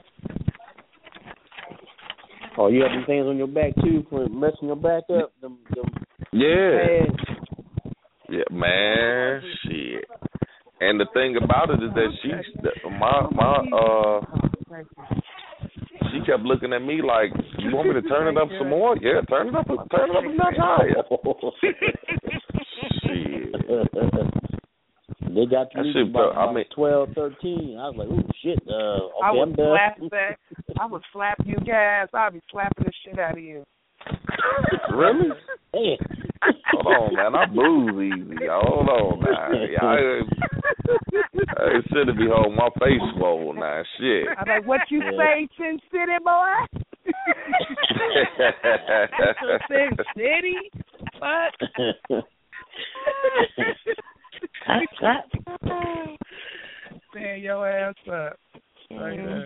Oh, you have them things on your back too for messing your back up. Them, them yeah. pads. Yeah, man, shit. And the thing about it is that she, my, my, uh, she kept looking at me like, you want me to turn it up some more? Yeah, turn it up, turn it up a notch higher. Shit. They got to me about, I mean, twelve, thirteen. I was like, ooh, shit. Uh, okay, I would I'm done. slap that. I would slap you guys. I'd be slapping the shit out of you. Really? Hey. Hold on, man. I booze easy. Hold on now. Yeah, I, I should be holding my face swollen now. Shit. I'm like, what you Yeah. say, Sin City boy? Sin City? What? Stand your ass up. Like that.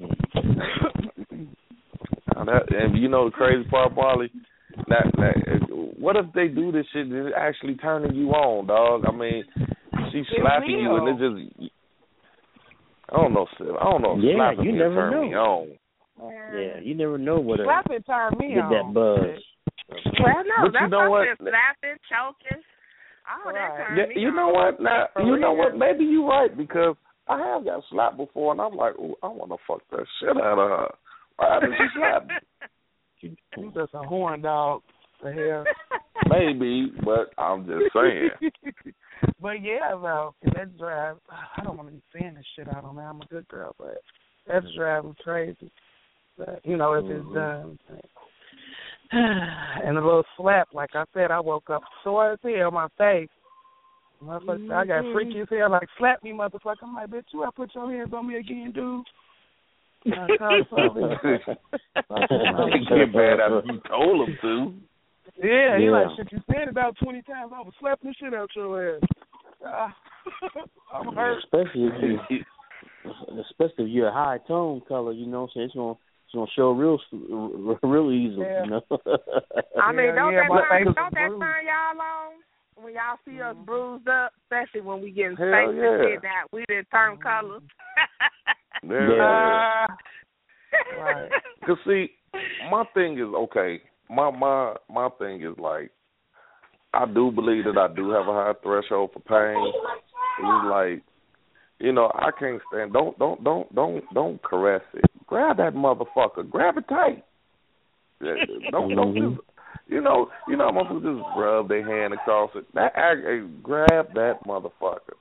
Now that, and you know the crazy part, Marley? That, that, what if they do this shit and it's actually turning you on, dog? I mean, she's slapping you and it just, I don't know, I don't know if yeah, slapping you me never turn know. me on. Yeah, you never know what Slapping turned me get on. that buzz. Well, no, But that's you know what? Slapping, choking. Oh, that Right. turned Yeah, me you on. know what? Now, For you know real. what? Maybe you're right because I have got slapped before, and I'm like, ooh, I want to fuck that shit out of her. Why did she slap me? You just a horn dog. The hell. Maybe, but I'm just saying. But yeah, though, that drive, I don't want to be saying this shit out on there. I'm a good girl, but that's driving crazy. But, you know, if Mm-hmm. it's done. And a little slap, like I said, I woke up sore as hell, my face. Motherfucker, mm-hmm. I got freaky as hell, like, slap me, motherfucker. I'm like, bitch, you ever put your hands on me again, dude? I get bad after you told him to. Yeah, he Yeah. like, shit, you said it about twenty times, I was slapping the shit out your ass. Uh, I'm hurt. Especially if you, especially if you're a high tone color, you know, so it's gonna it's gonna show real real easily, Yeah. you know. I mean, don't yeah, that my turn, face don't is that bruised. turn y'all on when y'all see us bruised up, especially when we getting Hell spanked yeah. and shit that we didn't turn colors. Yeah. Uh, right. Cause see, my thing is okay. My my my thing is like, I do believe that I do have a high threshold for pain. It's like, you know, I can't stand. Don't don't don't don't don't caress it. Grab that motherfucker. Grab it tight. Don't don't just. You know, you know, motherfuckers just rub their hand across it. That hey, grab that motherfucker.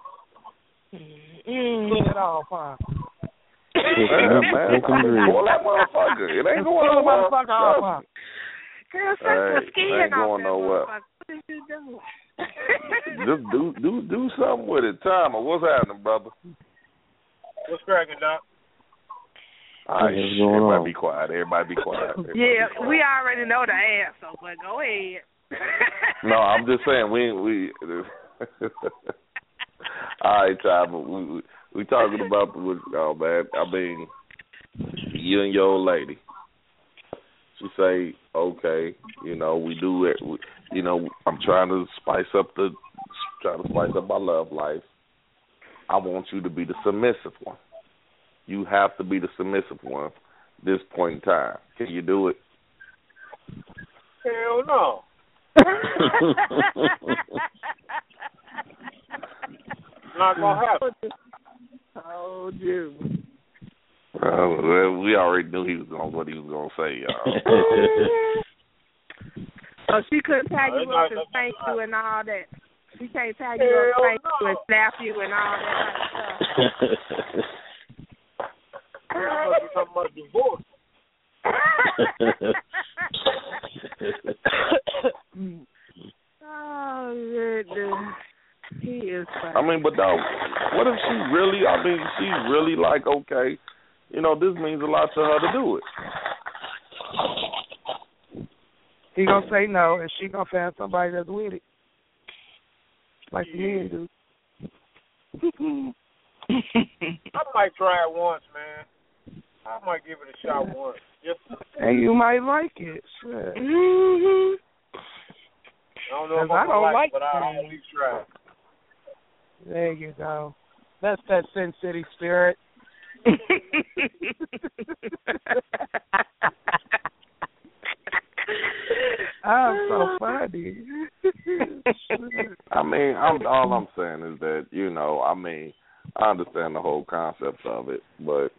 Mm. Pull it off, huh? Yeah, man. Pull that motherfucker. It ain't going Pull the nowhere. motherfucker off, huh? Girl, suck Hey, the skin ain't off going that nowhere. motherfucker. What is you doing? Just do do do something with it, Timer. What's happening, brother? What's cracking, Doc? All right, What's shit, going everybody on? be quiet. Everybody be quiet. Everybody Yeah, be quiet. we already know the answer, but go ahead. No, I'm just saying we we. All right, Timer. We, we we talking about the oh man. I mean, you and your old lady. She say, okay, you know, we do it. We, you know, I'm trying to spice up the, trying to spice up my love life. I want you to be the submissive one. You have to be the submissive one at this point in time. Can you do it? Hell no. Not gonna happen. Oh, dude. Uh, well, we already knew he was going what he was going to say, y'all. So she couldn't tag you up and spank you and all that. She can't tag you up, spank you, and slap you and all that I was talking about divorce. Oh, goodness. He is funny. I mean, but though, what if she really, I mean, she's really like, okay, you know, this means a lot to her to do it. he gonna say no, and she gonna find somebody that's with it, like the men do. I might try it once, man. I might give it a shot once. Just and you might like it. Shit. Mhm. I don't know if I I'm don't like, like it, but I'll at least try. There you go. That's that Sin City spirit. I'm so funny. I mean, I'm all I'm saying is that, you know, I mean, I understand the whole concept of it, but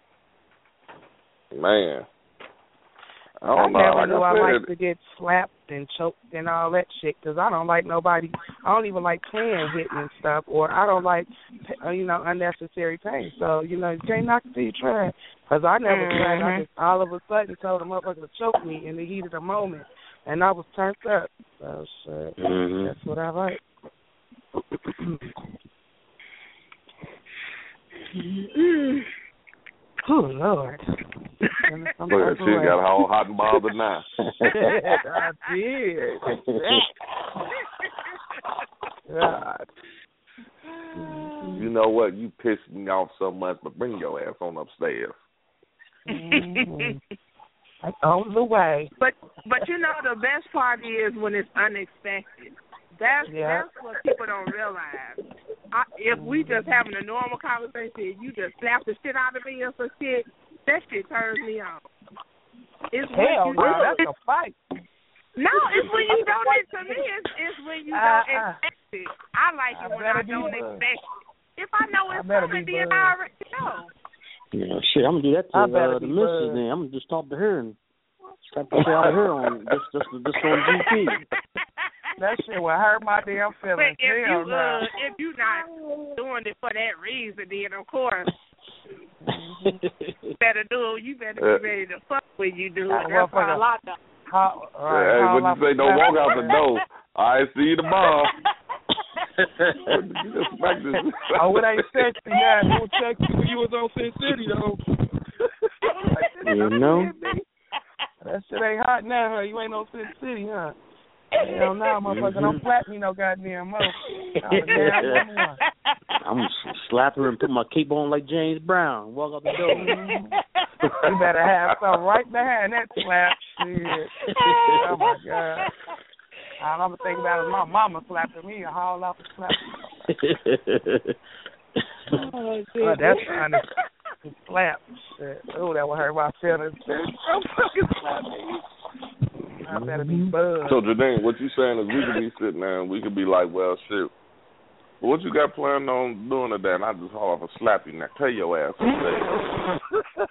man, I I don't know. never Like knew I I said, liked to get slapped and choked and all that shit because I don't like nobody. I don't even like playing hitting and stuff, or I don't like, uh, you know, unnecessary pain. So, you know, you can't knock it till you try. Because I never Mm-hmm. tried. I just all of a sudden told the motherfucker to choke me in the heat of the moment, and I was turned up. So, shit, Mhm. that's what I like. Oh, Lord. look at she got all hot and bothered now. I did. God. You know what? You pissed me off so much, but bring your ass on upstairs. Mm-hmm. On the way. But but you know the best part is when it's unexpected. That's Yeah. that's what people don't realize. I, if we just having a normal conversation, you just slap the shit out of me or some shit, that shit turns me on. It's Hell when you no, don't, that's a fight. no, it's when you don't. To me, it's, it's when you Uh, don't uh. expect it. I like I it when better I be don't buzzed. expect it. If I know I it's better coming, be then buzzed. I already know. Yeah, shit, I'm gonna do that to I better uh, the be missus. buzzed. Then I'm gonna just talk to her and slap the shit out of her on just just just on G P. That shit will hurt my damn But feelings. if you Hell no. uh, if you not doing it for that reason, then of course you better do it. You better be ready to fuck when you do it. Uh, That's motherfucker. all I know. How, all Hey, right, how what you I- say? Don't walk out the door. I see you tomorrow. You just smack this. Oh, it ain't sexy now. It was sexy when you was on Sin City, though. You know? That shit ain't hot now, huh? You ain't on Sin City, huh? Hell no, motherfucker. Don't slap me no goddamn more. I'm gonna slap her and put my cape on like James Brown. Walk out the door. You better have something right behind that slap. Shit. Oh, my God. All I'm thinking about is my mama slapping me and haul off and slap me. Oh, Oh, that's honest. Slap. Shit. Oh, that would hurt my feelings. Don't fucking slap me. I better be buzzed. So, Jadine, what you saying is we could be sitting there and we could be like, well, shit. But what you got planned on doing today? And I just haul off and slap you now. Tell your ass upstairs.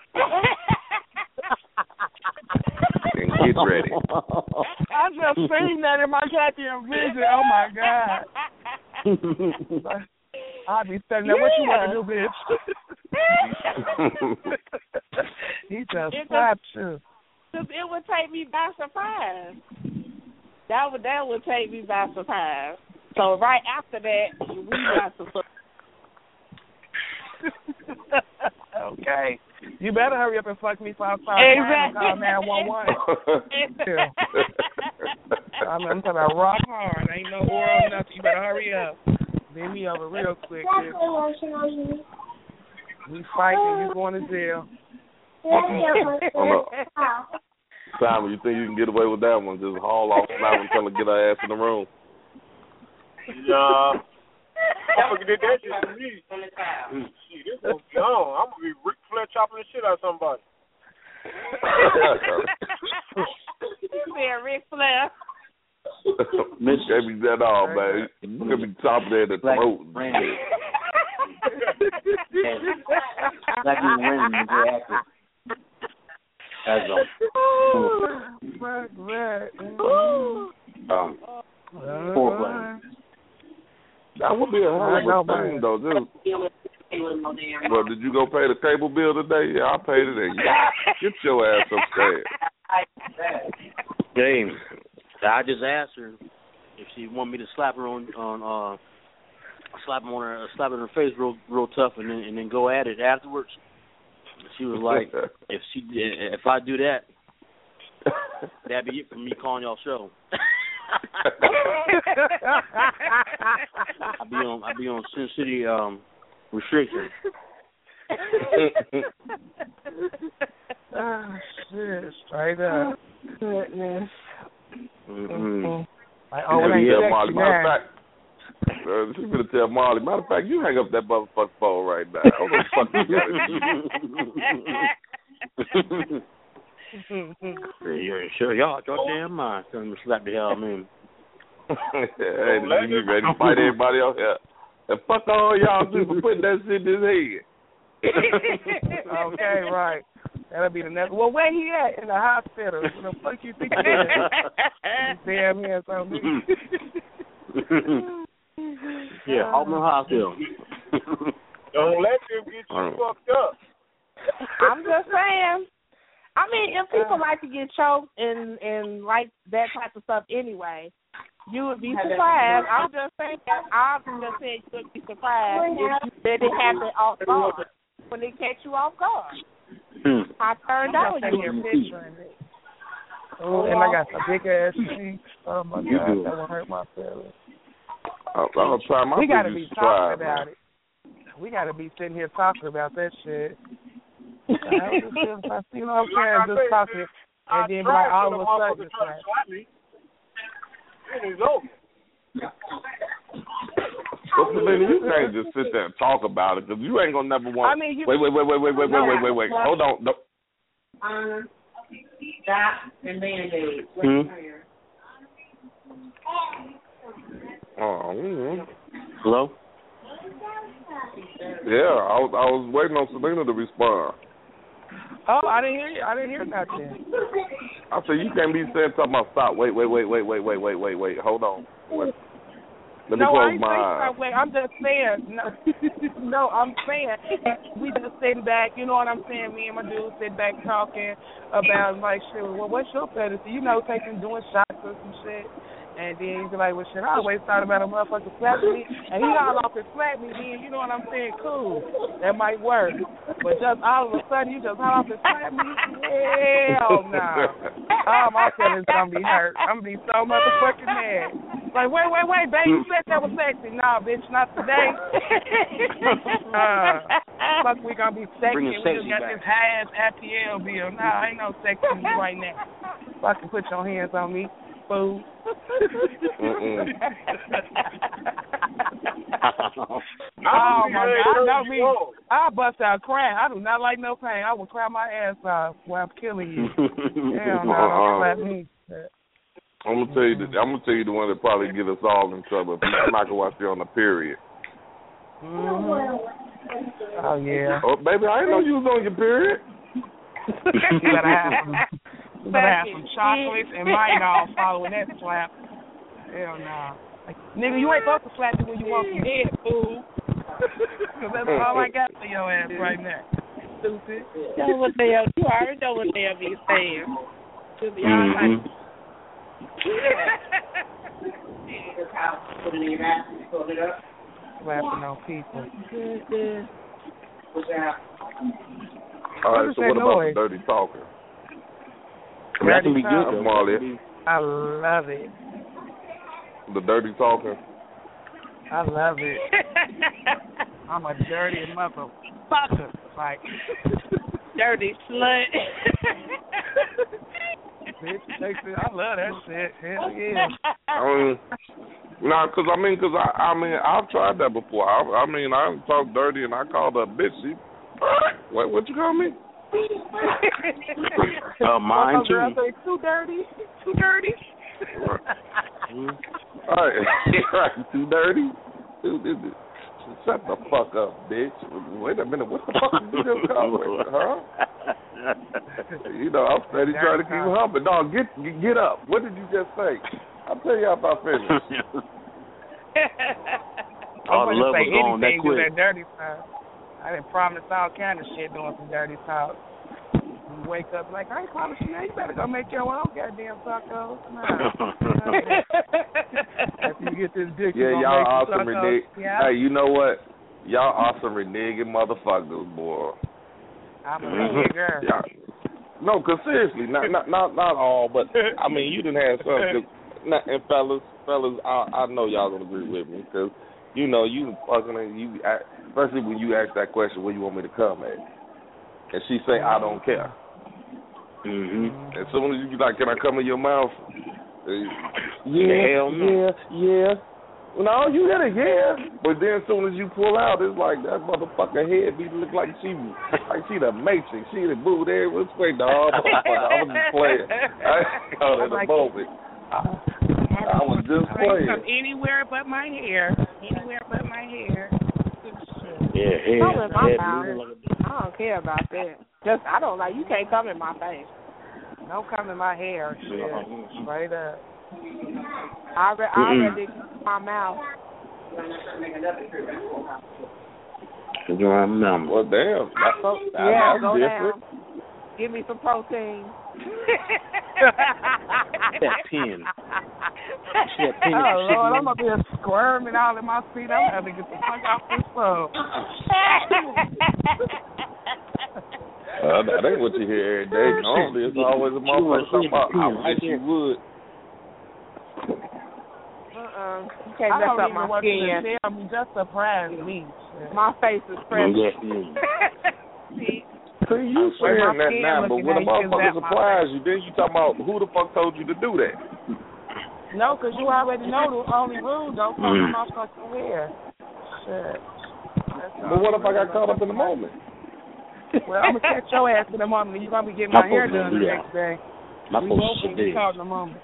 And get ready. I just seen that in my goddamn vision. Oh, my God. I'll be standing there. What you want to do, bitch? He just slapped you. Cause it would take me by surprise. That would that would take me by surprise. So right after that, we got to look. Okay. You better hurry up and fuck me so I'll start crying and call nine one one. I'm, I'm talking about rock hard. Ain't no oral nothing. You better hurry up. Bend me over real quick. Bitch. We fighting. You going to jail. Oh, no. Simon, you think you can get away with that one? Just haul off Simon and tell her to get her ass in the room. Nah. I'm gonna get that shit to me. Shit, this one's gone. I'm gonna be Ric Flair chopping the shit out of somebody. You said Ric Flair. Miss gave me that all, man. You're gonna be chopping there in the throat. Like you winning the actor. That's all. Right, right. Um, foreplay. That would be a hell of a thing, though. Just, well, did you go pay the cable bill today? Yeah, I paid it. In. Get your ass upstairs. James, I just asked her if she want me to slap her on on uh slap her on her slap her in her face real real tough and then and then go at it afterwards. She was like, if she if I do that, That'd be it for me calling y'all show. I be on I be on Sin City um restriction. Oh shit, straight up. Goodness. Mm-hmm. Like, oh, it ain't yeah, sexy Marley. now. Matter of fact, uh, she's gonna tell Marley. Matter of fact, you hang up that motherfucking phone right now. Hold the fuck you Yeah, sure, y'all your damn mind. Tell me to slap the hell out of me. Hey, you ready to fight everybody out here? And fuck all y'all do for putting that shit in his head. Okay, right. That'll be the next. Well, where he at? In the hospital. What the fuck you think he is? Damn hands on me. Yeah, Altman Hospital. Don't let them get you fucked up. I'm just saying. I mean, if people like to get choked and and like that type of stuff anyway, you would be surprised. I'm just saying. I'm just saying you would be surprised if you let it happen off guard when they catch you off guard. Hmm. I turned out when you were picturing it. Oh, and I got some big ass cheeks. Oh my god, that will hurt my feelings. I'll, I'll try my We gotta biggest be to try, talking about man. it. We gotta be sitting here talking about that shit. I was just, I, you know what I'm saying? Just talking, and then be like all of a sudden it's like. It is over. But Selena, you can't just sit there and talk about it because you ain't gonna never want. I mean, you, wait, wait, wait, wait, wait, wait, wait, wait, wait, wait. Hold on. No. Um, Dot and Band-Aid. Hmm? Oh, mm-hmm. Hello? Yeah, I was I was waiting on Selena to respond. Oh, I didn't hear you. I didn't hear nothing. I said you can't be saying something about stop. Wait, wait, wait, wait, wait, wait, wait, wait, wait. Hold on. Wait. Let me No, I close ain't my saying eyes. that way. I'm just saying. No, no, I'm saying we just sitting back. You know what I'm saying? Me and my dude sit back talking about like shit. Well, what's your fantasy? You know, taking doing shots or some shit. And then he's like, well, shit, I always thought about a motherfucker slapping me. And he all off and slap me, then, you know what I'm saying? Cool. That might work. But just all of a sudden, you just all off and slap me? Hell no. All my feelings going to be hurt. I'm going to be so motherfucking mad. Like, wait, wait, wait, babe, you said that was sexy. Nah, bitch, not today. uh, fuck, we going to be sexy. Bring We the just sexy got back. this high-ass F T L bill. Nah, ain't no sexy right now. Fucking put your hands on me. Fool. Mm-mm. Oh my God! I know me. I bust out crying. I do not like no pain. I will cry my ass off while I'm killing you. Hell no, don't slap me. I'm gonna tell you the I'm gonna tell you the one that probably get us all in trouble. If you're not gonna watch you on the period. Mm-hmm. Oh yeah. Oh baby, I didn't know you was on your period. You better have some. You better have some chocolates and Midol following that slap. Hell no. Like, nigga, you ain't supposed to slap me when you want some head, fool. Because that's all I got for your ass right now. Stupid. You know what they are. You already know what they'll be saying. To be all like, Put it in your ass and pull it up. Slapping on people. good, good. What's that? All What right, is so that what about noise? the dirty talker? That can be good, That's though. Marley. I love it. The dirty talker. I love it. I'm a dirty motherfucker. Like, Dirty slut. bitch, takes it. I love that shit. Hell yeah. I mean, nah, cause I mean, cause I, I mean, I've tried that before. I, I mean, I talk dirty and I called her a bitch. She, what, what you call me? Uh, mine too. Girl say, too dirty. Too dirty. All right, right, too dirty. Too, too, too. Shut the fuck up, bitch. Wait a minute, what the fuck did you just call me? Huh? You know, I'm steady trying to keep humping. Dog, get get up. What did you just say? I'll tell you after I finish. All the love say was gone that anything quick. to that dirty talk. I done promised all kind of shit doing some dirty talk. You wake up like, I ain't promised you that. You better go make your own goddamn tacos. Nah. After you get this dick, Yeah, you y'all make awesome tacos. reneging. Yeah. Hey, you know what? Y'all awesome reneging motherfuckers, boy. I'm a Mhm. nigger. Y'all, No, cause seriously, not not not not all, but I mean, you didn't have some. Not, and fellas, fellas, I, I know y'all gonna agree with me, cause you know you fucking you, especially when you ask that question, where you want me to come at, and she say I don't care. Mhm. As soon as you be like, can I come in your mouth? Yeah, Hell no. yeah, yeah. No, you got a yeah, but then as soon as you pull out, it's like that motherfucker head be look like she, like she the Matrix. She the boo there. What's great, dog? I was just playing. I caught it a moment. I, I was just playing. Come anywhere but my hair. Anywhere but my hair. Yeah, hair. Come in my hair mouth. I don't care about that. Just I don't like. You can't come in my face. Don't come in my hair. Shit. Straight up. I already, I already my mouth. Dry mouth. Well, damn. That, Go, that, yeah, that's go different. down. Give me some protein. That pin. That pin Oh Lord, I'm gonna be a squirming all in my seat. I'm gonna have to get the fuck off this phone. Uh, that ain't what you hear every day. Normally, it's always a motherfucker talking about I wish you would. Uh-uh. You can't I mess don't up even my want you skin. to tell me. Just surprise me. My face is fresh. See, See, you Where saying my that skin now, but looking when a at you is motherfucker at my surprise you, then you talking about who the fuck told you to do that? no, because you already know the only rule. Don't come in my fucking hair. Shit. But what if I got caught up in the moment? Well, I'm gonna catch your ass in the moment, and you're gonna be getting My my hair folks done do the that. next day. My We folks both should will be do. caught in the moment.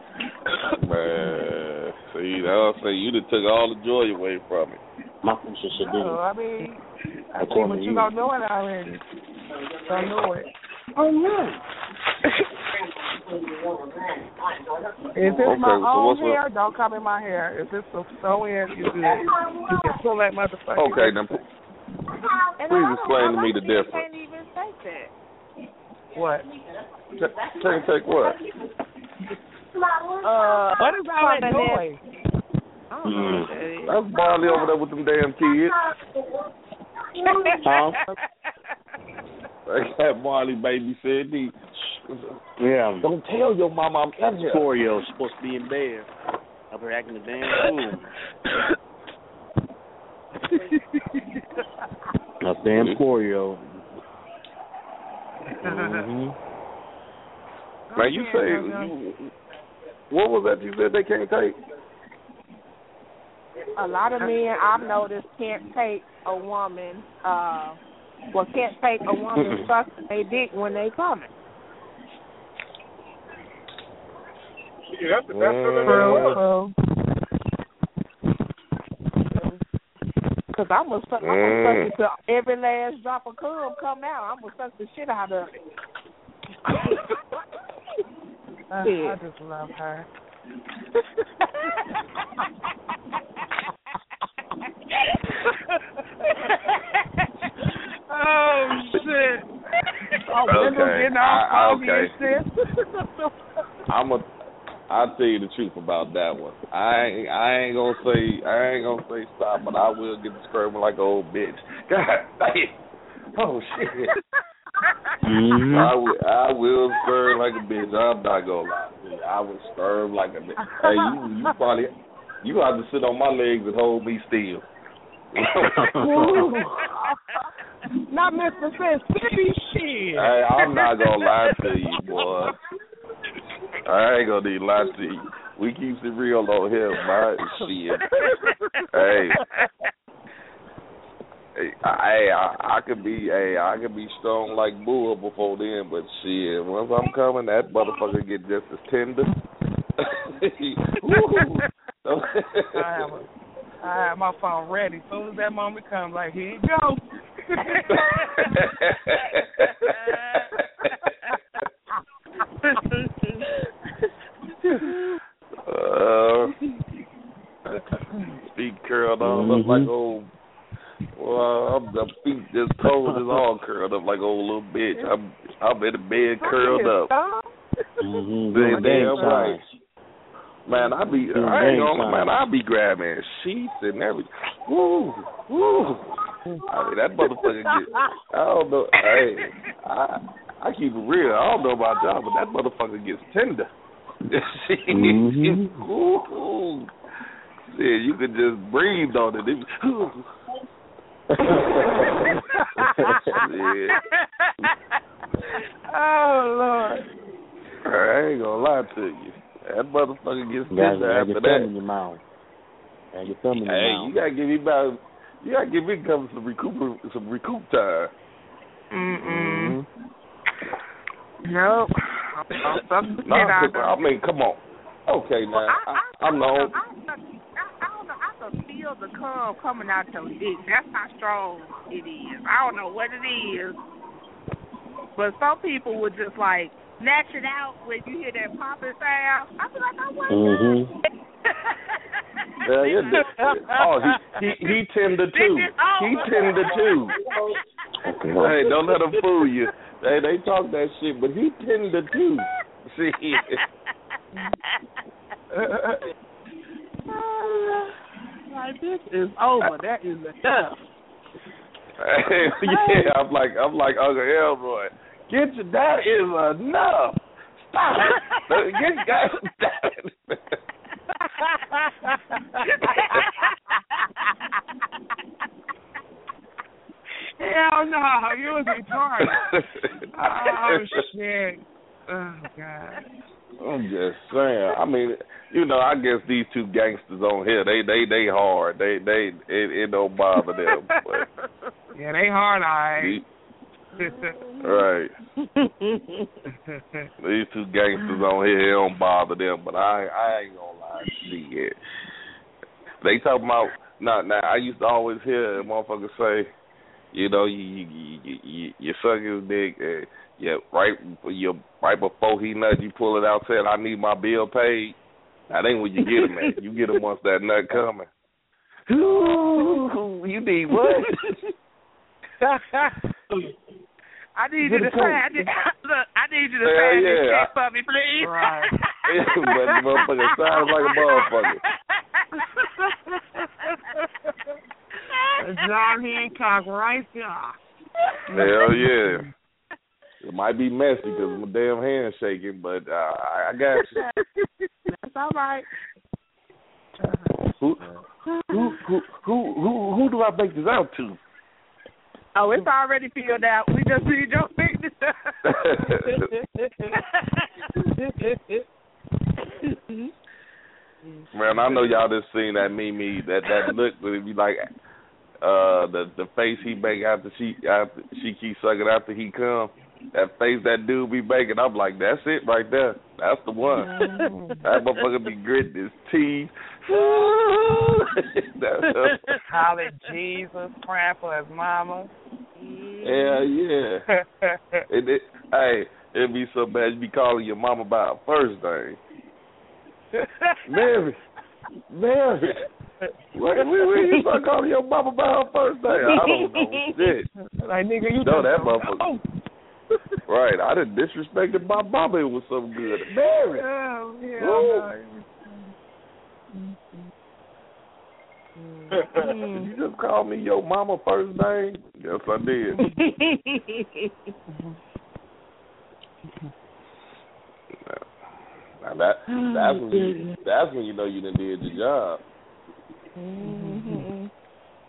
Man, see, I'll say you done took all the joy away from it. My folks should do. Oh, I mean, I That's see, all but they you use. don't know it already. Don't know it. Oh no. If it's Okay, my so own what's hair, don't come in my hair. If it's a sew in, you good. You can pull that motherfucker. Okay, then p- And please I don't- explain to I me the like you difference. can't even take that. What? T- Can't take what? Uh, What is all that something that- noise? I don't know what that is. That's Barley over there with them damn kids. Huh? Like that Marley baby said, he, Yeah. don't tell your mama I'm in here. Scorio supposed to be in bed. Up here acting a damn fool. That's damn Scorio. Mm-hmm. Now you say, you, what was that you said they can't take? A lot of men I've noticed can't take a woman, uh, well, can't take a woman sucking they dick when they coming. Yeah, that's the best feeling in the world. Because I'm going to suck, I'm gonna suck it till every last drop of cum come out. I'm going to suck the shit out of it. I, I just love her. Oh shit! Oh, windows Okay, getting all I- foggy okay. and shit. I'm a, I'll tell you the truth about that one. I ain't, I ain't gonna say, I ain't gonna say stop, but I will get to screaming like an old bitch. God damn! Oh shit! Mm-hmm. I will, I will stir like a bitch. I'm not gonna lie. I will stir like a bitch. Hey, you, you probably, you have to sit on my legs and hold me still. Not Mister Mississippi shit. Hey, I'm not gonna lie to you, boy. I ain't gonna need to lie to you. We keep it real on here, man. Shit. Hey. Hey, I, I, I could be, hey, I could be strong like bull before then, but shit, once I'm coming, that motherfucker get just as tender. I have, a, I have my phone ready. As soon as that moment comes, like, here you go. uh, feet curled all up like old. Well, I'm, the feet just cold as all curled up like old little bitch. I'm I'm in the bed curled up. Mm-hmm. Damn, Damn damn right. Man, I be Doing I ain't gang gonna man, signs. I be grabbing sheets and everything. Woo, woo. I mean that motherfucker get. I don't know. Hey, I I keep it real. I don't know about y'all, but that motherfucker gets tender. Mm-hmm. Ooh. Yeah, you could just breathe on it. it yeah. Oh Lord. I ain't gonna lie to you. That motherfucker gets You gotta tender have after your that. thumb in your mouth. Have your thumb in your Hey, mouth. you gotta give me about. You gotta give me some some recoup some recoup time. Mm-mm. Nope. I'm something to No, get out I mean, come on. Okay, now Well, I, I, I, I know. I, I, I don't know. I can feel the cum coming out your dick. That's how strong it is. I don't know what it is, but some people would just like snatch it out when you hear that popping sound. I be like, oh my Mm-hmm. god. Yeah, yeah. Oh, he he he tender too. He tender too. Okay. Hey, don't let him fool you. They they talk that shit, but he tender too. See. Like, this is over. That is enough. Yeah, I'm like I'm like Uncle Elroy. Get your that is enough. Stop it. Get God damn it. Hell no, you was retarded. Oh shit. Oh God. I'm just saying. I mean, you know, I guess these two gangsters on here, they they they hard. They they it, it don't bother them. But yeah, they hard, all right. Right. These two gangsters on here, it don't bother them. But I I ain't gonna lie, shit. They talking about now. Now I used to always hear a motherfucker say, you know, you you you, you, you suck his dick. Uh, Yeah, right. You right before he nut, you pull it out. Said, "I need my bill paid." That ain't when you get him at. You get him once that nut coming. Ooh, you need what? I need you to say, I need, look, I need you to Hell say yeah. this shit for me, please. Right. Yeah, but the motherfucker sounds like a motherfucker. John Hancock right there. Hell yeah. It might be messy because my damn hand's shaking, but uh, I, I got you. That's all right. Who, who, who, who, who, who do I make this out to? Oh, it's already filled out. We just need your signature. Man, I know y'all just seen that meme, that that look, but it be like uh, the the face he make after she after she keeps sucking after he come. That face that dude be making, I'm like, that's it right there. That's the one. That motherfucker be gritting his teeth. Holly Jesus, crying for his mama. Yeah, yeah. it, it, hey, it'd be so bad you be calling your mama by her first name. Mary, Mary. Where, where, where you start calling your mama by her first name? I don't know. Shit. Like, nigga, you know that know. motherfucker. Right, I done disrespected my mama. It was so good. Mary. Oh, yeah. Did you just call me your mama first name? Yes, I did. Now that that's when you that's when you know you done did your job. Mm-hmm.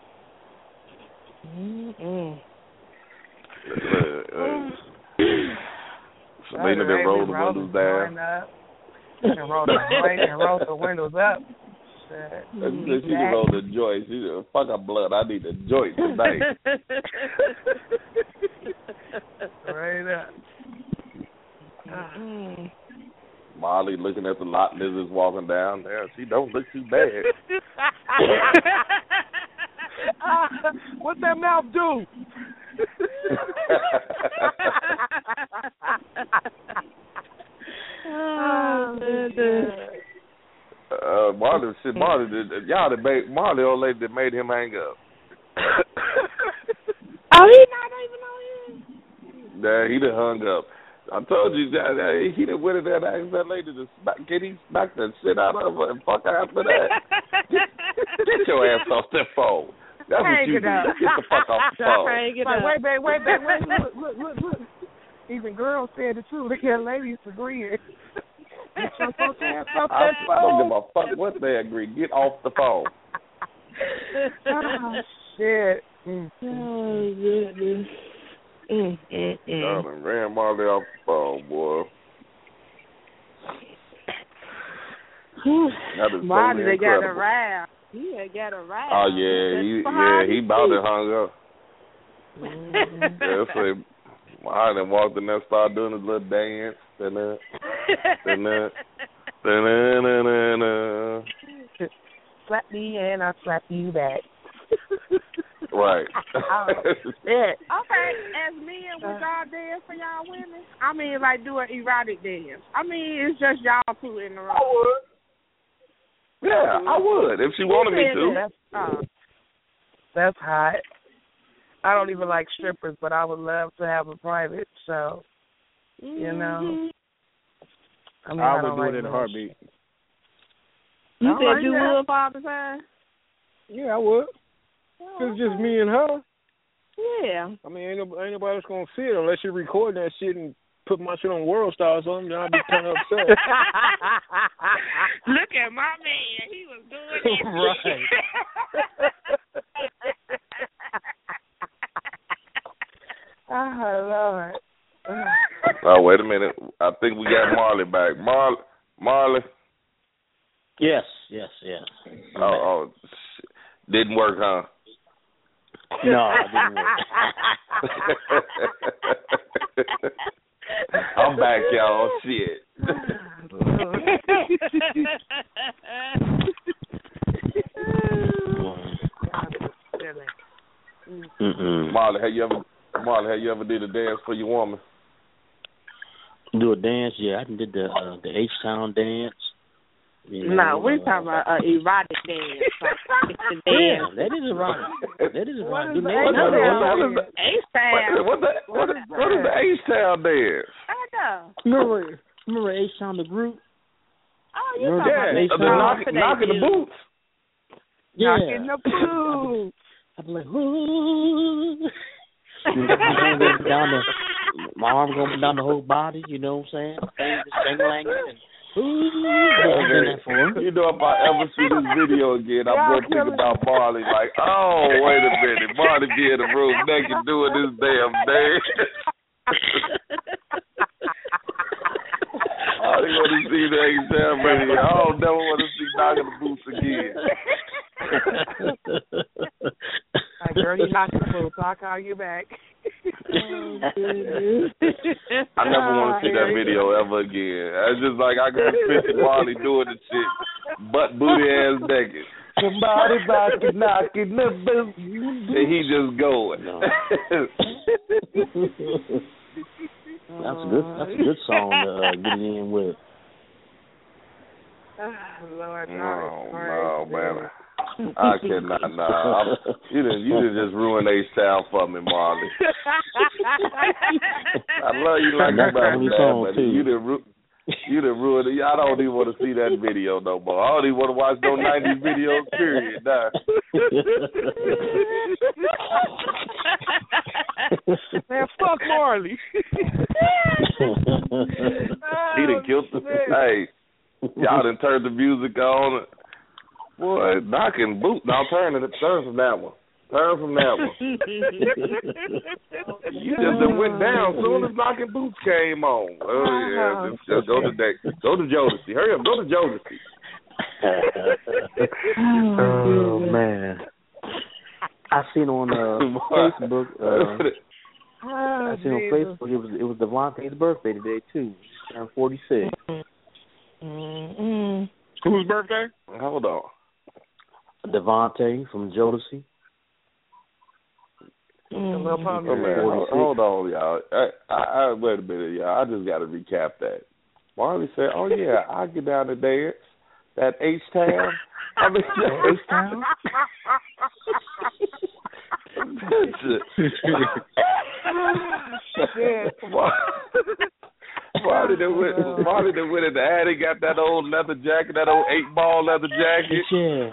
Mm-hmm. Uh, uh, Selena done rolled the windows down. And rolled the joint and rolled the windows up. She said she done rolled the joint. She said, fuck her blood. I need a joint tonight. Right up. Mm-hmm. Molly looking at the lot lizards walking down there. She don't look too bad. uh, what's that mouth do? Oh, uh, Marley, shit, Marley, did, y'all that made Marley, old lady that made him hang up. Oh, he not even on here. Nah, he done hung up. I told you that uh, he done went in there and asked that lady to smack, get he smack the shit out of her and fuck her after that. Get, get your ass off that phone. That's hang what you it do. up. Get the fuck off the phone. Hang it like, up. wait, wait, wait, wait, wait, look, look, look, look. Even girls said it too. Look at ladies agreeing. Get your fuck ass off I that don't give phone. a fuck what they agree. Get off the phone. Oh, shit. Mm. Oh, goodness. Mm, mm, I mm. done ran Marley off the phone, boy. That is Marty, totally they got incredible. around. He had got around. Oh yeah, he yeah he about to hung up. Mm-hmm. Yeah, so Marty done walked in there, started doing his little dance. Da-na, da-na, da-na, da-na. Slap me and I'll slap you back. Right. Oh, shit. Okay, as men, would y'all dance for y'all women? I mean, like do an erotic dance. I mean, it's just y'all two in the room. I would. Yeah, I would if she wanted me to. That's, uh, that's hot. I don't even like strippers, but I would love to have a private show. You know? I mean, I, I would don't do like it in a no heartbeat. You I said like you that. would, Father Time? Yeah, I would. Oh, It's just me and her. yeah. I mean, ain't, no, ain't nobody else gonna see it unless you record that shit and put my shit on World Star or something. Then I'll be kind of upset. Look at my man. He was doing that. Right. Oh, Lord. Oh wait a minute, I think we got Marley back. Marley, Marley. Yes, yes, yes. Oh, oh shit. Didn't work, huh? No, it didn't work. I'm back, y'all. Shit. Mm-mm. Marley, have you ever, Marley, have you ever did a dance for your woman? Do a dance? Yeah, I did the uh, the H Town dance. You know, No, we're uh, talking about an erotic dance. Like, it's the Yeah, dance. that is erotic. That is What erotic. is Do the they- What H-Town the- dance? what is the- H-Town. What the what is what is the H Town dance? I know. Remember, remember H Town the group? Oh, you Remember talking Yeah, about H-Town? the knock, today, knocking the dude. boots. Yeah. Knocking the boots. I'd be like, ooh. You know, I'm going down the, my arm going down the whole body, you know what I'm saying? Things just dangling and ooh. I've done that for. You know, if I ever see this video again, I'm gonna think about Marley. Like, oh, wait a minute, Marley be in the room naked doing this damn dance. I don't want to see the H Town video. I don't never want to see knocking the boots again. Like, girl, you knocked the boots. I'll call you back. Oh, goodness. I never want to see that video ever again. It's just like I can just picture Marley doing the shit, butt booty ass naked. Somebody about to knock in the boots, and he just going. No. That's a good. That's a good song to uh, get it in with. Oh, Lord, No, Lord, no, man. I cannot. Nah, I'm, you didn't. You didn't just ruin H Town for me, Marley. I love you like That's a a good song, but too. you didn't. Ru- you didn't ruin it. I don't even want to see that video no more. I don't even want to watch no nineties videos. Period. Nah. Man, fuck Marley. He done killed the. Hey, y'all done turned the music on. Boy, knocking boot. Now turn it. Turn from that one. Turn from that one. You just done went down soon as knocking boots came on. Oh yeah, just, just go to that. Go to Jodeci. Hurry up. Go to Jodeci. Oh man, I seen on uh, Facebook. Uh, Oh, I seen on Jesus. Facebook it was it was Devontae's birthday today too. He turned forty-six. Mm-mm. Whose birthday? Hold on. Devontae from Jodeci. Mm-hmm. Oh, man, hold, hold on, y'all. I, I, I, wait a minute, y'all. I just got to recap that. Marley said, "Oh yeah, I get down to dance that H Town." I mean, H Town. Marley done went. Marley done went in the attic, got that old leather jacket, that old eight ball leather jacket. Yeah.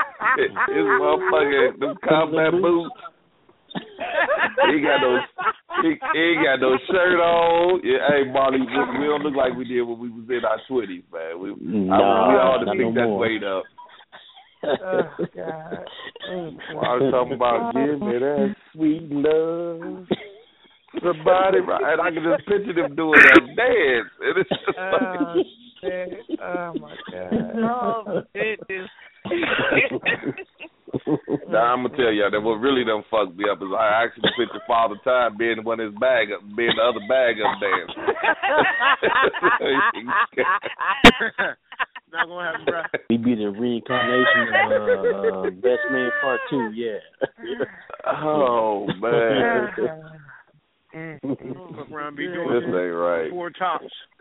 His motherfucking them combat boots. He got those. he, he ain't got no shirt on. Yeah, hey, Marley, we, we don't look like we did when we was in our twenties, man. We, no, I, we all to not pick no that more. weight up. Oh, God. Mm. I was talking about give me that sweet love. Somebody, and I can just picture them doing that dance. And it's just Oh, shit. Oh, my God. Oh, goodness. Now I'm gonna tell y'all that what really done fucked me up is I actually picture Father Time being one of his bag up, being the other bag up dancing. Not gonna happen, bro. We be the reincarnation of uh, uh, Best Man Part Two, yeah. Oh man, Fuck around, be doing this ain't right. four tops.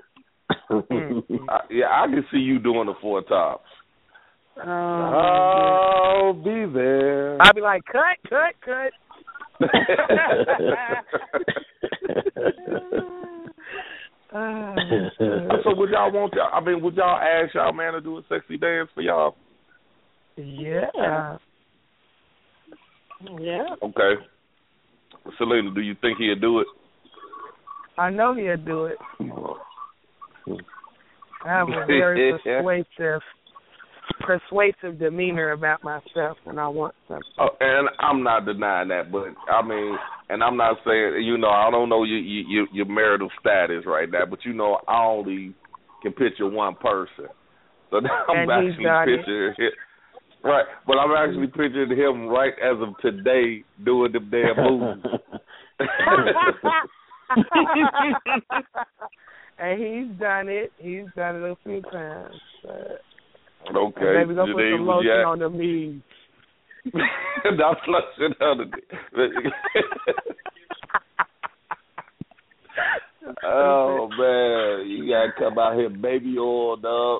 I, yeah, I can see you doing the four tops. Oh, I'll be there. I'll be like, cut, cut, cut. Oh, So would y'all want y'all? I mean, would y'all ask y'all man to do a sexy dance for y'all? yeah. Yeah. Okay. Selena, do you think he'd do it? I know he'll do it. I have a very persuasive, persuasive demeanor about myself when I want something. Oh, and I'm not denying that, but I mean, and I'm not saying, you know, I don't know your your, your marital status right now, but you know, I only can picture one person, so now I'm And he's actually done it. picturing him, right. But I'm actually picturing him right as of today doing the damn moves. And he's done it. He's done it a few times. But Okay. maybe go put Janae, some would lotion you on the knees. Not lotion on the knee. Oh man, you gotta come out here baby oil, dog.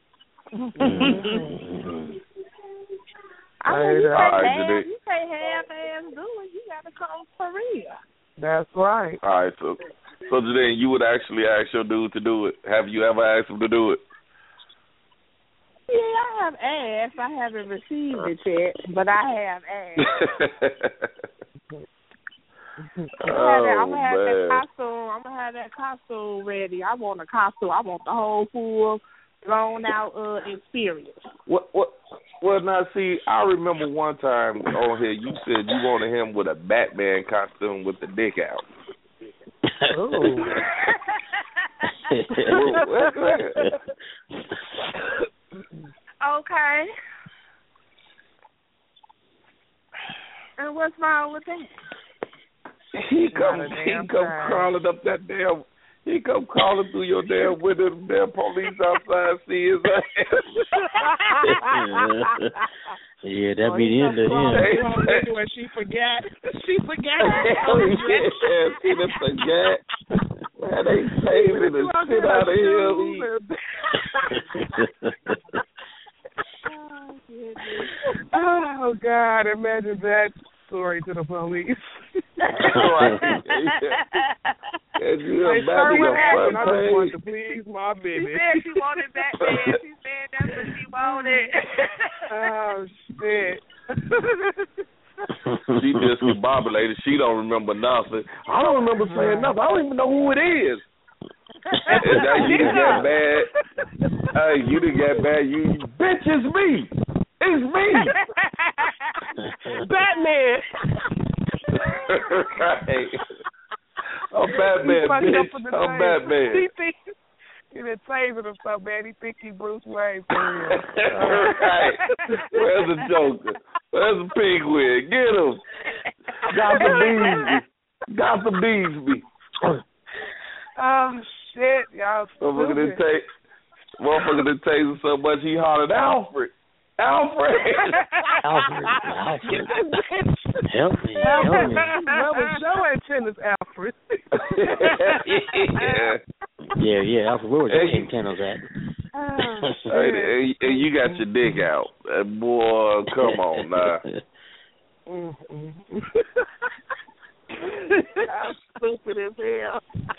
Mm-hmm. I mean, you All can't right, have, Janae. you can't have ass do it. You got to come for real. That's right. All right, so so Janae, you would actually ask your dude to do it. Have you ever asked him to do it? Yeah, I have asked. I haven't received it yet, but I have asked. I'm gonna have that, I'm gonna have that costume. I'm gonna have that costume ready. I want a costume. I want the whole full, blown out uh, experience. What? What? Well, now see, I remember one time on here you said you wanted him with a Batman costume with the dick out. Ooh. Okay. And what's wrong with that? He come, Not a he damn come time. crawling up that damn. He come crawling through your damn window. The damn police outside see his ass. Yeah, that Oh, be the he end of come him. crawling through when she forgot. She forgot. Oh yeah, see them forget. Man, they saving the shit out of him. Oh God! Imagine that story to the police. Right. Can you They sure imagine what the happened. I front just wanted page? to please my She baby. said she wanted Batman. She said that's what she wanted. Oh shit! She discombobulated. She don't remember nothing. I don't remember saying nothing. I don't even know who it is. And now you done got mad. Hey, you done got mad. You bitch, it's me. It's me. Batman. Right. I'm Batman, He fucked up bitch. for the I'm name. Batman. He think he been tasing him so bad. He think he Bruce Wayne for real. Right. Where's the Joker? Where's the Penguin? Get him. Gotham Beansby. Gotham Beansby. Oh shit, y'all Motherfucker done stupid. take, motherfucker done taser so much he hollered Alfred. Alfred. Alfred, Alfred, help me, help Alfred, me. that was your antennas, Alfred. Yeah. Yeah, yeah, Alfred, where was your antennas at? Oh, Hey, hey, hey, you got your dick out. Uh, boy, come on now. Mm-mm. How stupid as hell.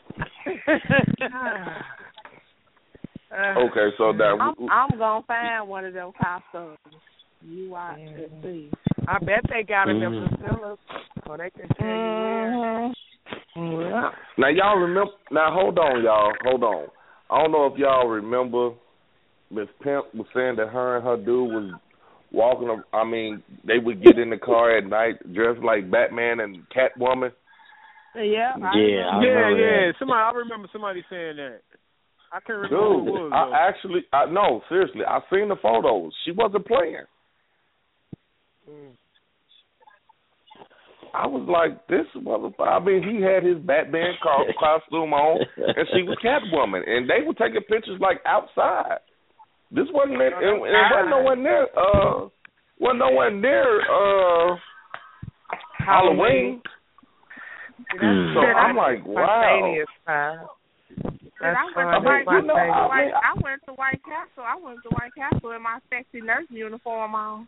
Okay, so now I'm, I'm gonna find one of them costumes. You watch and see. I bet they got it in Mm. them facilities, so they can tell you where. Mm-hmm. Now y'all remember? Now hold on, y'all. Hold on. I don't know if y'all remember. Miss Pimp was saying that her and her dude was walking. I mean, they would get in the car at night dressed like Batman and Catwoman. Yeah. I Yeah, I Yeah, remember yeah. that. Somebody, I remember somebody saying that. I can't remember Dude, who it was. I though. actually, I no, seriously, I seen the photos. She wasn't playing. Mm. I was like, this motherfucker. I mean, he had his Batman co- costume on, and she was Catwoman, and they were taking pictures like outside. This wasn't, it, it, it wasn't nowhere near, uh, wasn't nowhere near uh, Halloween. Mm. So I'm like, wow. Spontaneous time. That's I went fun. to White, You know, I White, mean, I went to White Castle. I went to White Castle in my sexy nurse uniform on.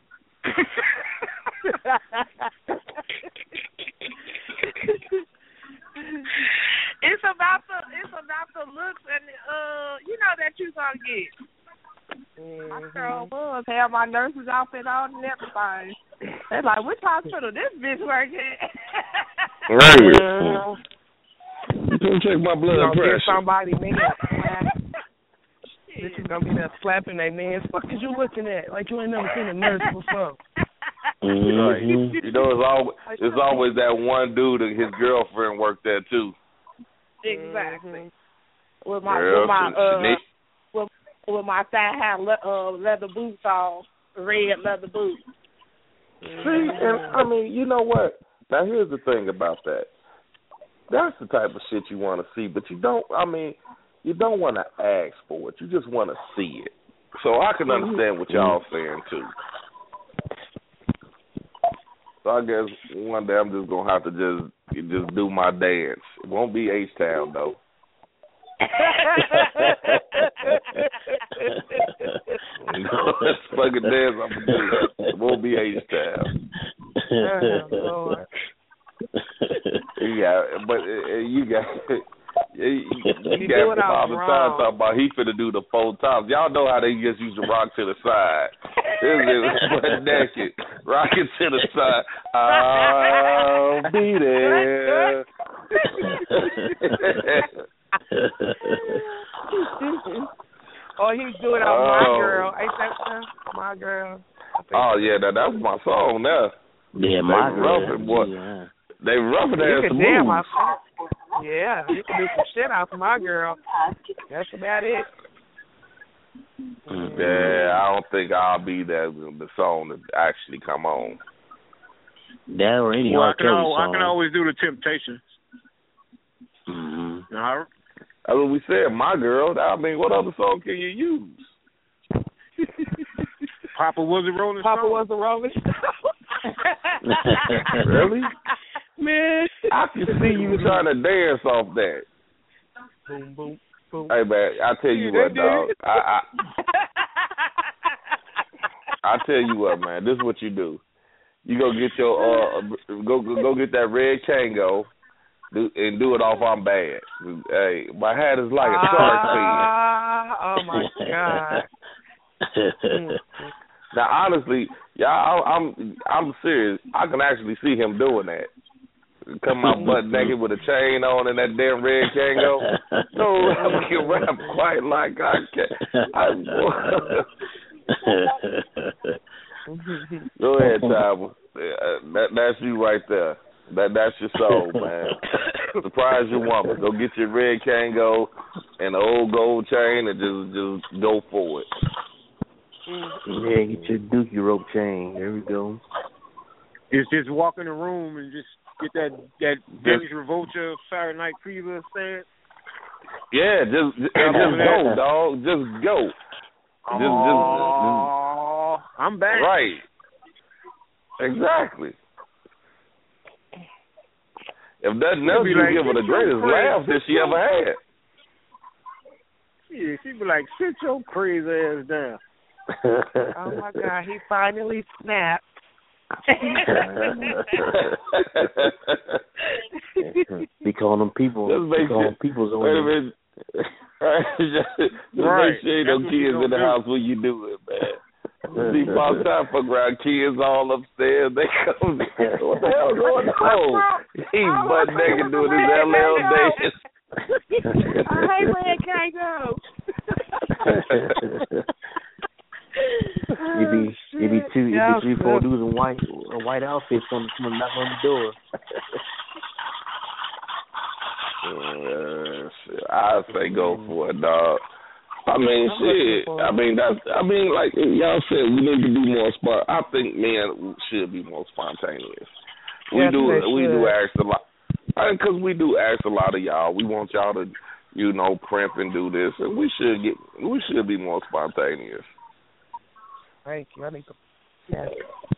It's about the it's about the looks and uh you know that you gonna get. Mm-hmm. My girl was have my nurse's outfit on and everything. They're like, which hospital this bitch work at? Right. Don't check my blood You gonna pressure. get somebody man. This is gonna be that slapping that man. What is you looking at? Like you ain't never seen a nurse before. Mm-hmm. Right. You know, it's always it's always that one dude and his girlfriend worked there too. Exactly. With my Girl, with my uh Shanique. with, with my thigh high le- uh, leather boots on, red leather boots. See, and I mean, you know what? Now here's the thing about that. That's the type of shit you want to see, but you don't. I mean, you don't want to ask for it. You just want to see it. So I can understand what y'all saying too. So I guess one day I'm just gonna have to just just do my dance. It won't be H Town though. No, that's fucking dance I'm gonna do. It won't be H Town. Oh, Yeah, but uh, you got you, you do got it all all the time wrong. talking about he finna do the four times. Y'all know how they just used to rock to the side. This is butt naked, rocking to the side. I'll be there. oh, he's doing it on Oh. my girl. Ain't that uh, my girl? Oh yeah, that that's my song now. Yeah, They my girl. roughing, boy. Yeah. They roughing You ass can moves. damn my Yeah, you can do some shit out for my girl. That's about it. Mm-hmm. Yeah, I don't think I'll be there when the song that actually come on. That or any Well, I R. can, Kelly al- I song. can always do the Temptations. Mm-hmm. Now, That's what we said, my girl. I mean, what other song can you use? Papa was a Rolling Papa Stone. was a Rolling Stone. Really? Man. I can see you trying to dance off that. Boom, boom, boom. Hey, man, I tell you what, dog. I, I I tell you what, man. This is what you do. You go get your uh, go go, go get that red Kango, do, and do it off. I'm bad. Hey, my hat is like a shark fin. Ah, oh my God. Now, honestly, y'all, I'm I'm serious. I can actually see him doing that. Come out butt naked with a chain on and that damn red Kango. No, I can rap quite like I can. I, Go ahead, Tyler. That, that's you right there. That that's your soul, man. Surprise your woman. Go get your red Kango and an old gold chain and just just go for it. Yeah, get your dookie rope chain. There we go. Just just walk in the room and just get that that Dennis Revolta Saturday Night Fever stand. Yeah, just just, and just go, dog. Just go. Just, Oh, just, I'm back. Right. Exactly. If nothing else, be you like, give her the "Sit your greatest crazy- laugh that she ever had. Yeah, she'd be like, sit your crazy ass down. Oh my God, he finally snapped. Be calling them people. Just Be make calling sure. people's on Wait a there. minute. Right. Just, just Right. make sure ain't That's no what you kids in the gonna do. house when you do it, man. See, by the time fuck around, kids all upstairs, they come. What the hell going on? He's butt naked doing his L L dance. I hate when it can't go. It be it be two it be three four dudes in white uh, white outfits on come knock on the door. uh, shit, I say go for it, dog. I mean, shit. I mean, that's. I mean, like y'all said, we need to be more spont. I think men should be more spontaneous. We Yes, do. they We should. do ask a lot, because we do ask a lot of y'all. We want y'all to, you know, primp and do this, and we should get. We should be more spontaneous. Thank you. I need to. Yes.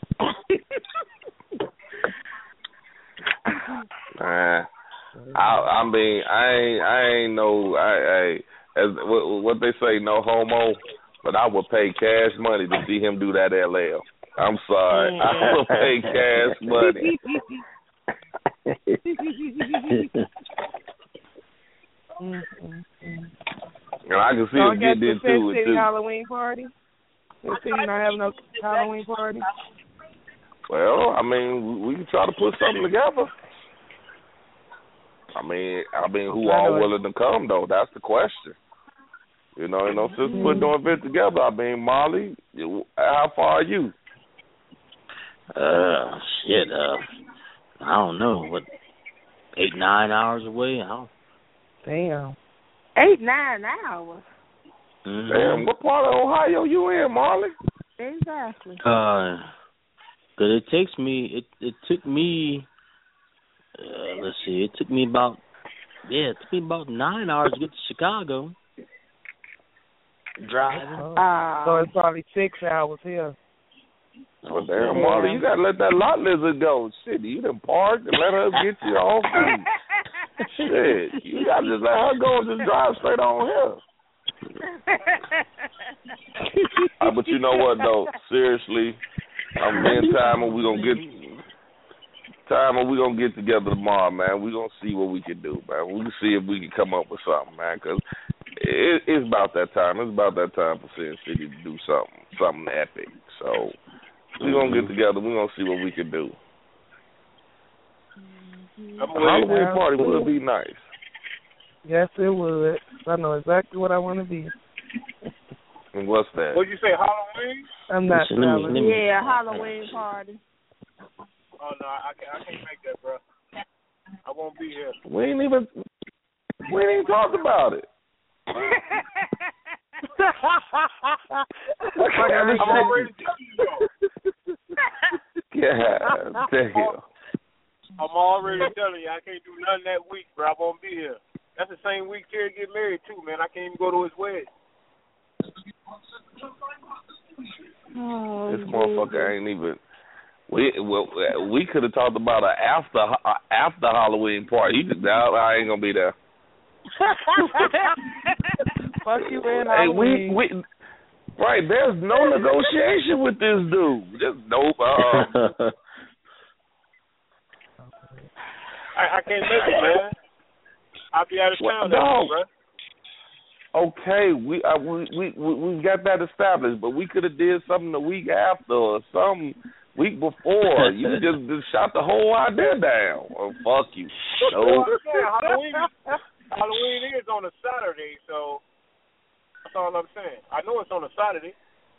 Man, I, I mean, I ain't. I ain't no. I. I as what, what they say, no homo. But I would pay cash money to see him do that L L. I'm sorry. I would pay cash money. And I can see So him get the into it City too. Halloween party. The city not having no Halloween party. Well, I mean, we can try to put something together. I mean, I mean, who all willing to come though? That's the question. You know, you know, since we put no event together, I mean, Molly, you- how far are you? Uh, shit. Uh, I don't know. What, eight nine hours away? I don't. Damn. Eight, nine hours. Mm-hmm. Damn, what part of Ohio you in, Molly? Exactly. Uh, cause it takes me. It it took me. Uh, let's see. It took me about. Yeah, it took me about nine hours to get to Chicago. Driving. Oh. Uh, So it's probably six hours here. Well, damn, Molly, you gotta let that lot lizard go. Shit, you done parked and let her get you off. And, shit, you gotta just let her go and just drive straight on here. uh, but you know what though? Seriously, I'm in time and we gonna get time and we gonna get together tomorrow, man. We gonna see what we can do, man. We can see if we can come up with something, man. Cause it, it's about that time. It's about that time for Sin City to do something, something epic. So we gonna get together. We gonna see what we can do. A Halloween party would be nice. Yes, it would. I know exactly what I want to be. And what's that? What'd you say, Halloween? I'm not Listen, let me- telling let you. me- yeah, Halloween party. Oh no, I can't. I can't make that, bro. I won't be here. We ain't even we ain't even talked about it. I'm already telling you though. Yeah, damn. I'm already telling you, I can't do nothing that week, bro. I won't be here. That's the same week Terry get married too, man. I can't even go to his wedding. Oh, This motherfucker ain't even. We well, we could have talked about an after a after Halloween party. You just, I ain't gonna be there. Fuck you in Hey, Halloween. we we right. There's no negotiation with this dude. Just nope. Uh, I, I can't make it, man. I'll be out of town that no. week, bro. Okay, we uh, we we we we got that established, but we could have did something the week after or some week before. You just, just shot the whole idea down. Oh, fuck you. Well, No. I'm saying, Halloween, Halloween is on a Saturday, so that's all I'm saying. I know it's on a Saturday.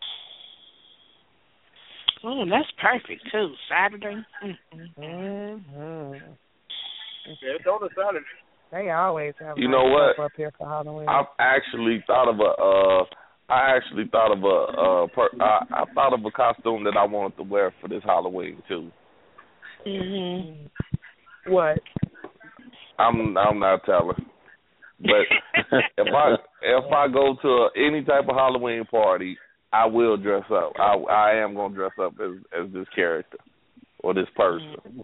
Oh, that's perfect too. Saturday. Mm-hmm. Mm-hmm. Yeah, it's on a Saturday. They always have You nice know what? stuff up here for Halloween. I've actually thought of a. Uh, I actually thought of a. Uh, per, I, I thought of a costume that I wanted to wear for this Halloween too. Mhm. What? I'm. I'm not telling. But if I if I go to any type of Halloween party, I will dress up. I I am gonna dress up as as this character or this person.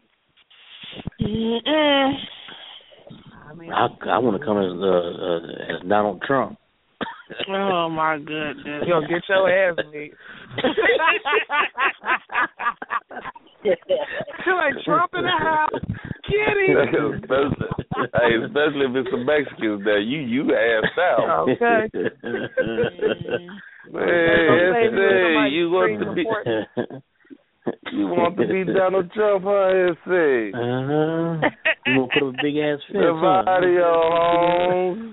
Mm-mm. I mean, I I want to come as uh, uh, as Donald Trump. Oh my goodness. you'll get your ass beat. Feel like Trump in the house. Get him. especially, hey, especially if it's some Mexicans there, you you asked out. Okay. Man, say you want to be you want to be Donald Trump, huh? Say. Uh huh. You want to put up a big ass fence? Divide your homes.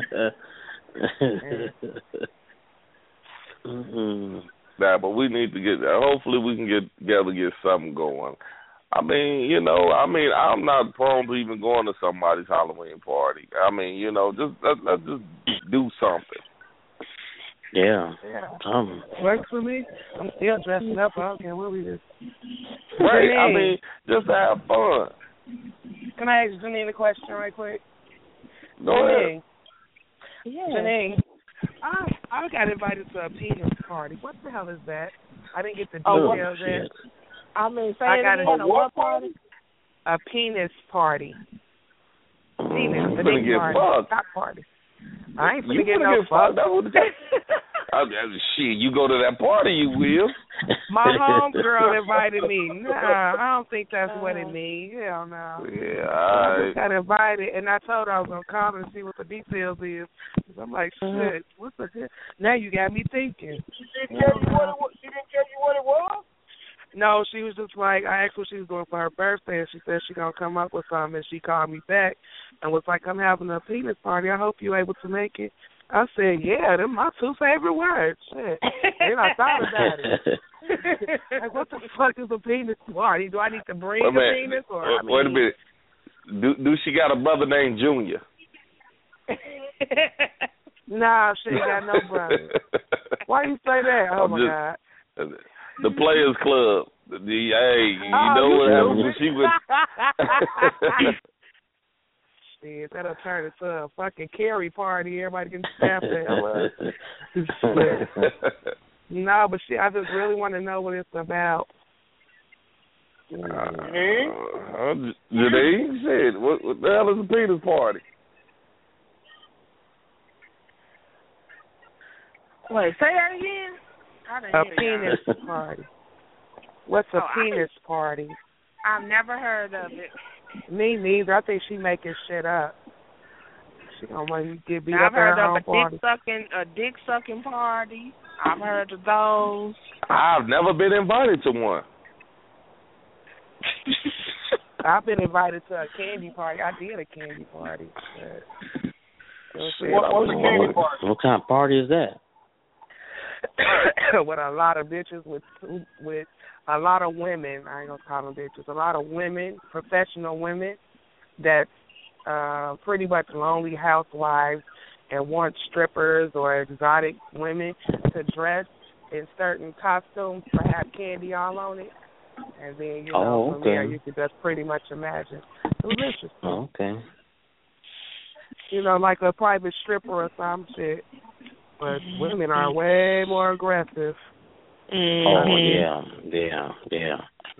Mm-hmm. Nah, but we need to get. Hopefully, we can get together, get something going. I mean, you know, I mean, I'm not prone to even going to somebody's Halloween party. I mean, you know, just let, let's just do something. Yeah. Yeah. Um. Works for me. I'm still dressing up. I don't care what we do. Right. Janine. I mean, just to have fun. Can I ask Janine a question right quick? Go ahead. Yeah. Janine, I I got invited to a penis party. What the hell is that? I didn't get the Oh, details yet. shit. I mean, say I it got again. a A what party? A penis party. Penis. You A finna dick get party. fucked. Cock party. I ain't You finna get finna no get fucked. fuck. That's what I, I, shit, you go to that party, you will. My homegirl invited me. Nah, I don't think that's what it means. Hell no. Yeah, I all right. just got invited, and I told her I was gonna call her and see what the details is. I'm like, shit, what's the good? Now you got me thinking. She didn't tell you what it was. She didn't tell you what it was. No, she was just like, I asked what she was doing for her birthday, and she said she gonna come up with something, and she called me back and was like, I'm having a penis party. I hope you able to make it. I said, yeah, them my two favorite words. Shit. Then I thought about it. Like, what the fuck is a penis party? Do I need to bring Wait a a minute. penis? Or, Wait, I mean, wait a minute. Do do she got a brother named Junior? Nah, she ain't got no brother. Why you say that? Oh, I'm my just- God. The Players Club. The, the, hey, you Oh, know you what happened stupid. when she was. Shit, that'll turn into a fucking carry party. Everybody can snap that. No, but shit, I just really want to know what it's about. Uh, uh, Janine said, what, what the hell is a penis party? Wait, say that again. I didn't A hear that. penis party. What's a Oh, I- penis party? I've never heard of it. Me neither. I think she making shit up. She gonna want you to get beat I've up at heard her of own a party. dick sucking a dick sucking party. I've heard of those. I've never been invited to one. I've been invited to a candy party. I did a candy party. But Shit, What, I what's was the candy wondering. party? What kind of party is that? with a lot of bitches, with with a lot of women. I ain't gonna call them bitches. A lot of women, professional women, that uh, pretty much lonely housewives and want strippers or exotic women to dress in certain costumes to have candy all on it. And then, you know, Oh, from there okay. you could just pretty much imagine. It was interesting. Oh, okay. You know, like a private stripper or some shit. But women are way more aggressive. Oh, yeah, yeah, yeah.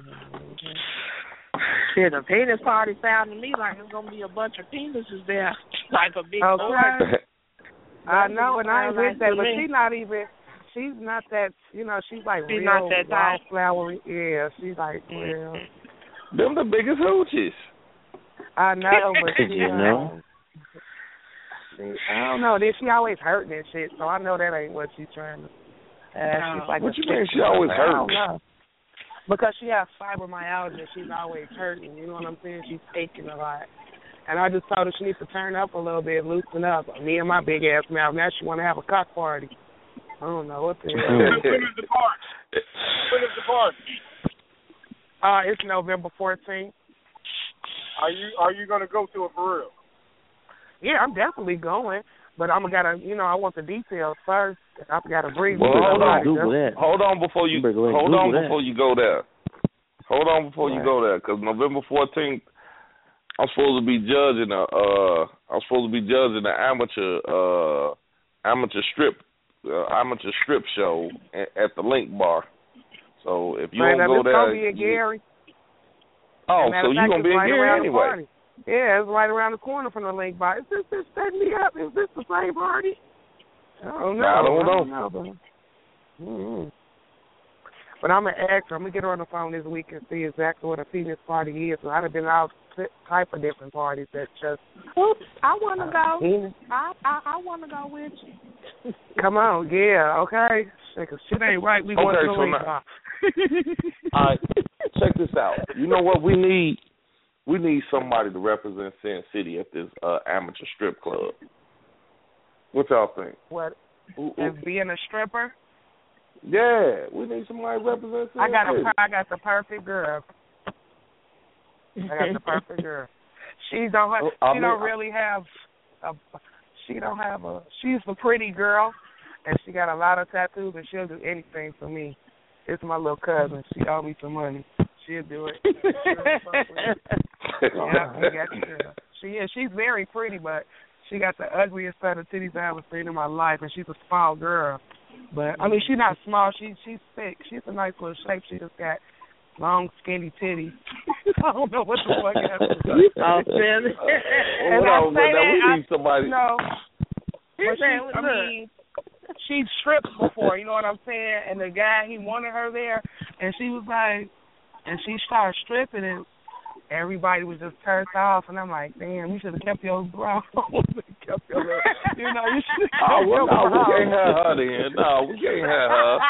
Shit, a penis party sound to me like it's gonna be a bunch of penises there, like a big Okay. party. I know, and I ain't with that, but me. she's not even. She's not that. You know, she's like She's real not that type. wildflowery. Yeah, she's like real. Them the biggest hoochies. I know, but she, You know? um, she, I don't know. Then she always hurting and shit, so I know that ain't what she's trying to. Uh, she's like What a you mean sick she always person. I don't hurting? know. Because she has fibromyalgia, she's always hurting. You know what I'm saying? She's aching a lot. And I just told her she needs to turn up a little bit, loosen up. Me and my big ass mouth. Now she want to have a cock party. I don't know what the hell. When is the party? When is the party? Uh, it's November fourteenth. Are you Are you gonna go to it for real? Yeah, I'm definitely going. But I'm gotta, you know, I want the details first. I gotta breathe. Well, with hold on. somebody. Google that. Hold on before you You better go ahead and hold on Google that. before you go there. Hold on before you Right. go there, because November fourteenth, I'm supposed to be judging a uh, I'm supposed to be judging an amateur uh, amateur strip uh, amateur strip show at, at the Link Bar. So if you Man, don't now, go this there, gonna be in you- Gary. oh, Matter so of you fact, gonna it's be in right Gary around the anyway? party. Yeah, it's right around the corner from the Link Bar. Is this this setting me up? Is this the same party? I don't know. I don't know. I don't know, but, mm-hmm. but I'm gonna ask her. I'm gonna get her on the phone this week and see exactly what a penis party is. So I've been out type of different parties that just. I want to go. Penis. I I, I want to go with you. Come on, yeah, okay. Because shit ain't right. We going Okay, to the so ring. now- All right, check this out. You know what we need? We need somebody to represent Sin City at this uh, amateur strip club. What y'all think? What? Ooh, ooh. As being a stripper? Yeah, we need somebody to represent Sin I got City. a, I got the perfect girl. I got the perfect girl. She don't have, I she mean, don't really have a, she don't have a, she's a pretty girl, and she got a lot of tattoos, and she'll do anything for me. It's my little cousin. She owe me some money. She'll do it. Yeah, we got the girl. She is. She's very pretty, but she got the ugliest set of titties I ever seen in my life, and she's a small girl. But I mean, she's not small. She she's thick. She's a nice little shape. She just got long, skinny titties. I don't know what the fuck happened. Oh, Sam. And Hold I on, say now that, we I- need somebody. No. But she, I mean, she stripped before, you know what I'm saying? And the guy, he wanted her there, and she was like, and she started stripping, and everybody was just turned off. And I'm like, damn, you should have kept your bra on. kept your, you know, you should have Oh, kept well, your no, we bra can't on. have her then. No, we can't have her.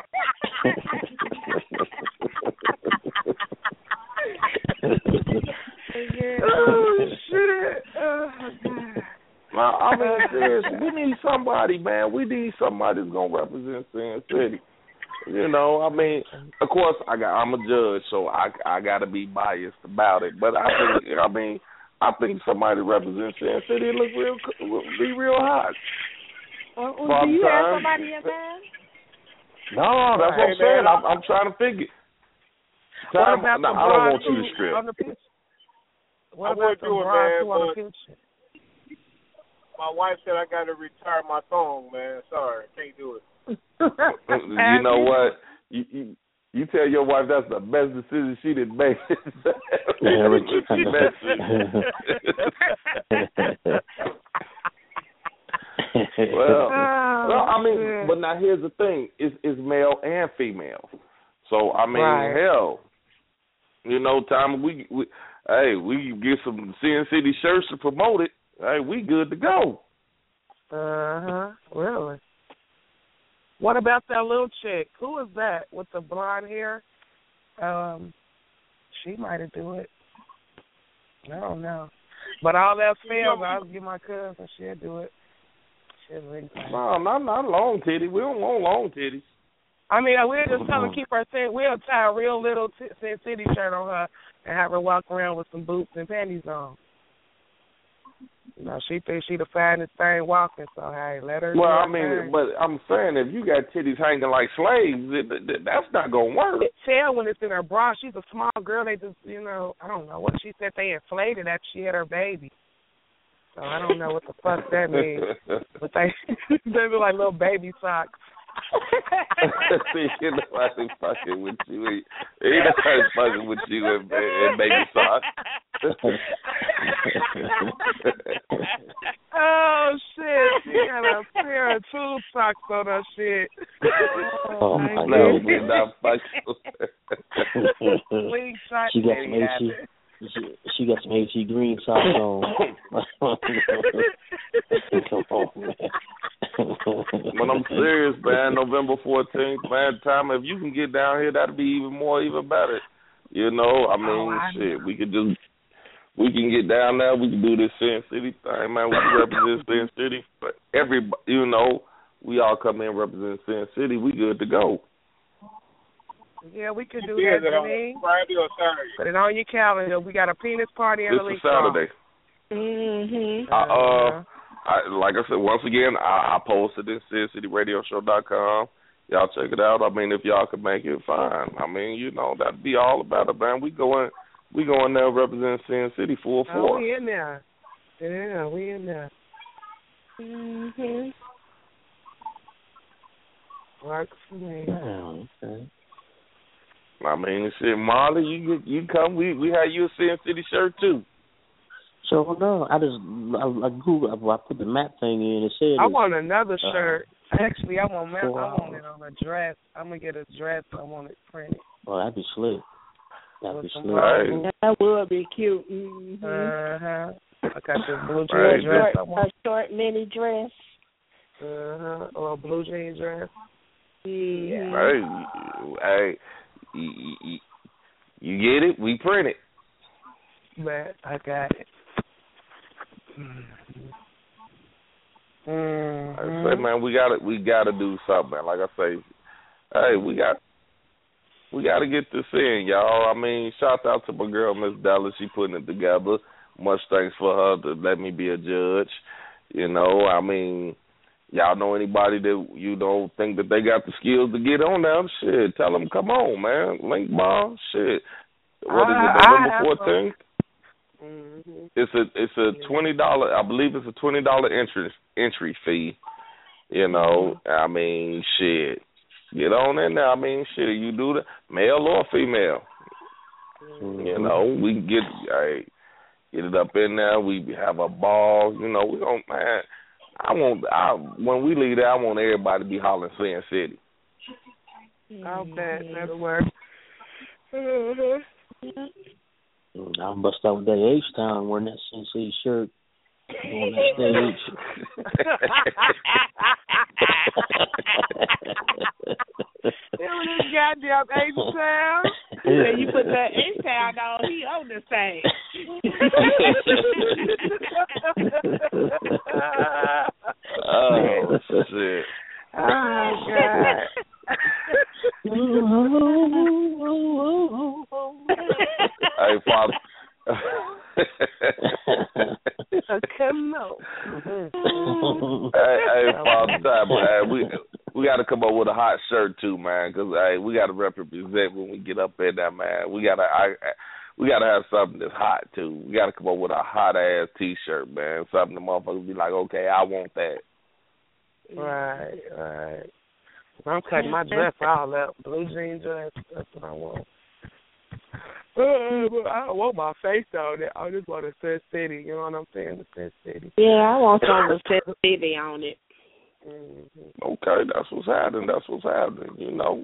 Oh, shit. Oh, God. Now, I mean, seriously, we need somebody, man. We need somebody that's gonna represent Sin City. You know, I mean, of course, I got. I'm a judge, so I I got to be biased about it. But I think, I mean, I think somebody represents Sin City look real, be real hot. Well, well, do you Father have time. somebody in mind? No, that's what I'm saying. I'm, I'm trying to figure. What Time, about no, the I don't bra want you to too strip. on the picture? What I about would the do it, bra man, too on the but- picture? My wife said I got to retire my thong, man. Sorry, can't do it. You know what? You, you you tell your wife that's the best decision she did make. well, Oh, well, I mean, shit. but now here's the thing: it's, it's male and female. So I mean, Right. hell, you know, Tom, we, we hey, we get some Sin City shirts to promote it. Hey, we good to go. Uh-huh. Really? What about that little chick? Who is that with the blonde hair? Um, she might have do it. I don't know. But all else fails, I'll give my cousin. She'll do it. She'll ring time. No, not not long titty. We don't want long titties. I mean, we'll just tell her keep her thing. We'll tie a real little t- Sin City shirt on her and have her walk around with some boots and panties on. You know, she thinks she the finest thing walking, so hey, let her. Well, do her I mean, thing. but I'm saying if you got titties hanging like slaves, it, it, that's not gonna work. Tell when it's in her bra. She's a small girl. They just, you know, I don't know what she said. They inflated after she had her baby. So I don't know what the fuck that means. But they they be like little baby socks. See, you know I ain't fucking with you. Ain't nobody fucking with you and, and baby socks. Oh shit! She got a pair of tube socks on her shit. Oh, my No, God. we're not fucking. Slingshot She got titty some H C. habit. She, she got some H C green socks on. Come on, man. But I'm serious, man. November fourteenth, man. Tom, if you can get down here, that'd be even more, even better. You know, I mean, Oh, I shit. We could just, we can get down there. We can do this Sin City thing, man. We can represent Sin City. But every, you know, we all come in represent Sin City. We good to go. Yeah, we could do Yeah, that, is it on Janine. Friday or Saturday? Put it on your calendar. We got a penis party and It's a a link Saturday. Mhm. I, uh, I, like I said, once again, I, I posted it, sin city radio show dot com. Y'all check it out. I mean, if y'all could make it, fine. I mean, you know, that'd be all about it, man. We going, we going there represent Sin City full Oh, force. we in there. Yeah, we in there. Mhm. Works for me. Oh, okay. I mean, shit, Marley, you you come, we we had you a Sin City shirt too. So no, I just I, I Googled, I put the map thing in and said I it's- want another uh, shirt. Actually, I want I four want hours. it on a dress. I'm gonna get a dress. I want it printed. Oh, that'd be slick. That'd With be some slick. Right. That would be cute. Mhm. Uh huh. I got this blue Right. dress. I Short, want. a short mini dress. Uh-huh. Or a blue jean dress. Yeah. Hey, hey, you, you, you get it? We print it. Man, I got it. Mm-hmm. I say, man, we gotta we gotta do something, man. Like I say, hey, we got we gotta get this in, y'all. I mean, shout out to my girl, Miss Dallas. She putting it together. Much thanks for her to let me be a judge. You know, I mean, y'all know anybody that you don't think that they got the skills to get on there? Shit, tell them, come on, man. Link ball, shit. What is it, November fourteenth? Mm-hmm. It's a it's a twenty dollar. I believe it's a twenty dollar entry entry fee. You know, mm-hmm. I mean, shit. Get on in there. I mean, shit. You do the male or female. Mm-hmm. You know, we can get hey, get it up in there. We have a ball. You know, we don't man. I want. I when we leave there, I want everybody to be hollering Sin City. Okay, that'll work. Mm-hmm. I'll bust out with that H-Town wearing that Sin City shirt on that stage. Remember this goddamn H-Town? When you put that H-Town on, he on the stage. Oh, shit. Oh, God. Hey, Father. Come on. Hey, hey, Father Time, man. We we got to come up with a hot shirt too, man. Cause hey, we got to represent when we get up in there, man. We gotta, I, we gotta have something that's hot too. We got to come up with a hot ass T-shirt, man. Something the motherfuckers be like, okay, I want that. Right, right. I'm cutting my dress all up. Blue jean dress. That's what I want. Uh, but I don't want my face on it. I just want a Sin City. You know what I'm saying? The Sin City. Yeah, I want some of Sin City on it. Mm-hmm. Okay, that's what's happening. That's what's happening. You know.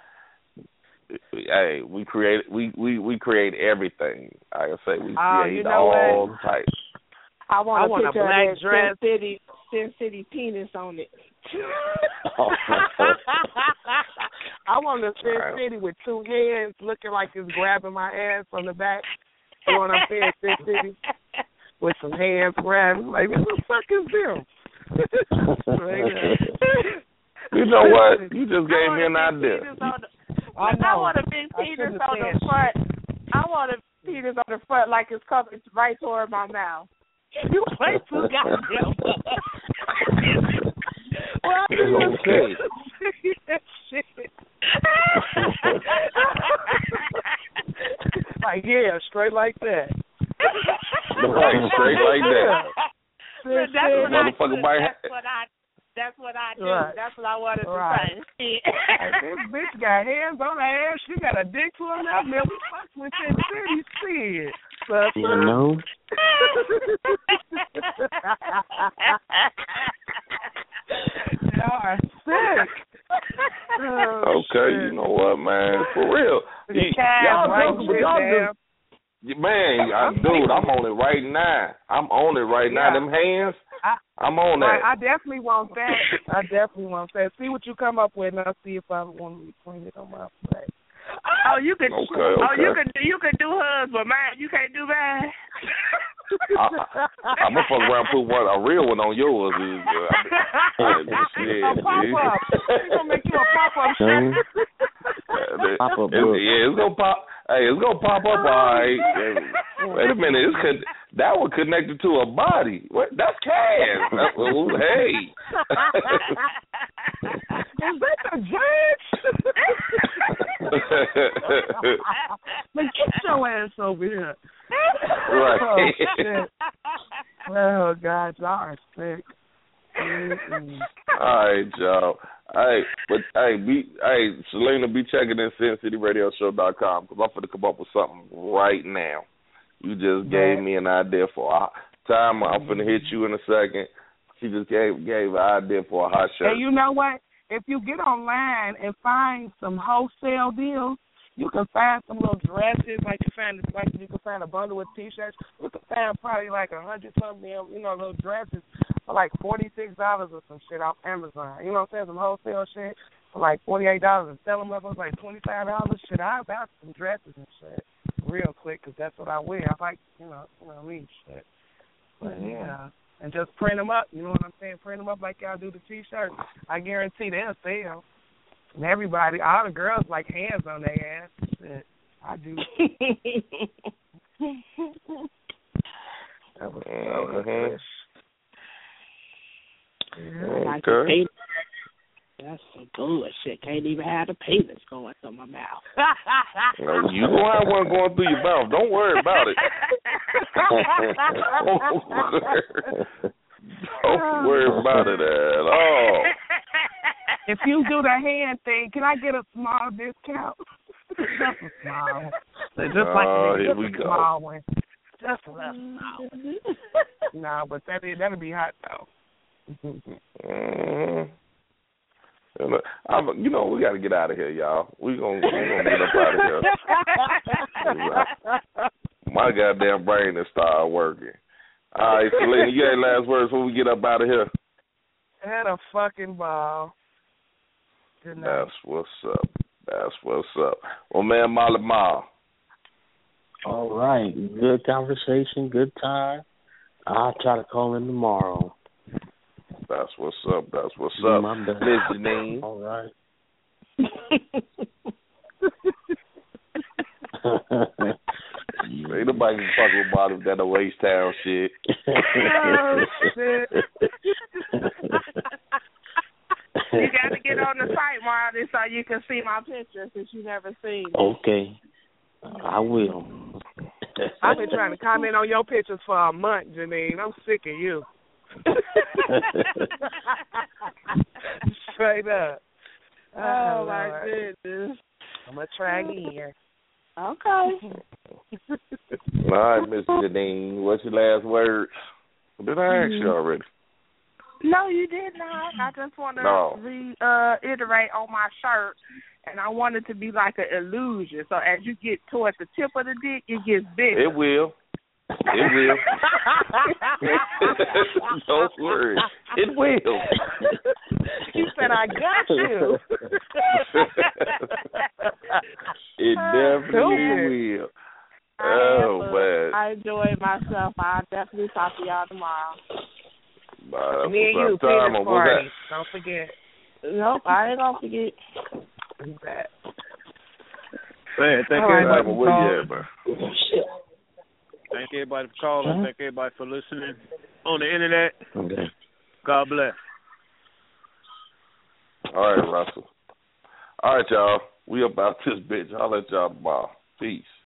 Hey, we create we, we, we create everything. Like I say, we uh, create you know all what? types. I want, I a want a picture black of that dress. Sin City, Sin City penis on it. I want a Sin City with two hands looking like it's grabbing my ass from the back. You know what I'm saying? Sin City with some hands grabbing. Like, what the fuck is them? You know what? You just gave me an idea. The, I, I want a big penis on the front. I want a penis on the front like it's coming right toward my mouth. You play too goddamn. Well, okay. Like, yeah, straight like that. Right, straight like that. That's what, I do. Motherfucker might That's what I That's what I do. Right. That's what I wanted to Right. say. Like, this bitch got hands on her ass. She got a dick to her mouth. Man, we fuck with Sin City shit. But, You know? Y'all are sick. Oh, okay, shit. you know what, man? For real. The Y- calf y'all right joking, but shit, y'all man. just, y- man, I, dude, I'm on it right now. I'm on it right now. Yeah. Them hands, I, I'm on that. I, I definitely want that. I definitely want that. See what you come up with, and I'll see if I want to bring it on my plate. Oh, you could. Okay, Oh, okay. you could. You could do hers, but mine, you can't do mine. I, I, I'm gonna fuck around and put one a real one on yours. Is, uh, I mean, shit, A pop-up. We're going to make you a pop-up shirt. Pop up it, yeah, it's gonna pop. Hey, it's gonna pop up. All right. Wait a minute. It's con- that one connected to a body. What? That's Cass. That's, oh, hey. Is that the judge? Man, get your ass over here. Right. Oh, shit. Oh, God, y'all are sick. Mm-mm. All right, y'all. Hey, but hey, be hey, Selena, be checking in sin city radio show dot com because I'm going to come up with something right now. You just Yeah. gave me an idea for a time. I'm going to hit you in a second. She just gave gave an idea for a hot shirt. And you know what? If you get online and find some wholesale deals, You can find some little dresses, like you find like you can find a bundle with T-shirts. You can find probably like a hundred something, you know, little dresses for like forty six dollars or some shit off Amazon. You know what I'm saying? Some wholesale shit for like forty eight dollars and sell them up for like twenty five dollars. Shit, I bought some dresses and shit real quick because that's what I wear. I like, you know, you know what I mean, shit. But yeah, and just print them up. You know what I'm saying? Print them up like y'all do the T-shirts. I guarantee they'll sell. And everybody, all the girls like hands on their ass. Shit, I do. That was so good. Yeah, Okay. that's some bullshit. Can't even have the penis going through my mouth. No, you gonna have one going through your mouth. Don't worry about it. Don't worry about it at all. If you do the hand thing, can I get a small discount? Just a small. Just like Oh, a, here just we a go. small one. Just a little small one. No, but that is, that'll be hot though. Mm. You know, I'm, you know, we got to get out of here, y'all. We gonna we gonna get up out of here. My goddamn brain has started working. All right, Selena, you got any last words before we get up out of here? Had a fucking ball. Good night. That's what's up. That's what's up. Well, man, Molly Ma. All right. Good conversation. Good time. I'll try to call in tomorrow. That's what's up. That's what's Do up. my best. Miss Janine. All right. Ain't nobody can fuck with Molly with that no Waste Town shit. Oh, shit. You got to get on the site, Marty, so you can see my picture since you never seen it. Okay. I will. I've been trying to comment on your pictures for a month, Janine. I'm sick of you. Straight up. Oh, Oh, my Lord. goodness. I'm going to try again. Okay. All right, Miss Janine, what's your last words? Did I ask you already? No, you did not. I just want to No. reiterate on my shirt, and I want it to be like an illusion. So as you get towards the tip of the dick, it gets bigger. It will. It will. Don't worry. It will. He said, I got you. It definitely will. Oh, man. I enjoyed myself. I'll definitely talk to y'all tomorrow. Uh, Me and you, time penis on party. that? Don't forget. Nope, I ain't going to forget. You bet. Man, thank All right, everybody Well, for where calling. you at, man? Thank everybody for calling. Thank everybody for listening on the internet. Okay. God bless. All right, Russell. All right, y'all. We about this bitch. I'll let y'all tomorrow. Peace.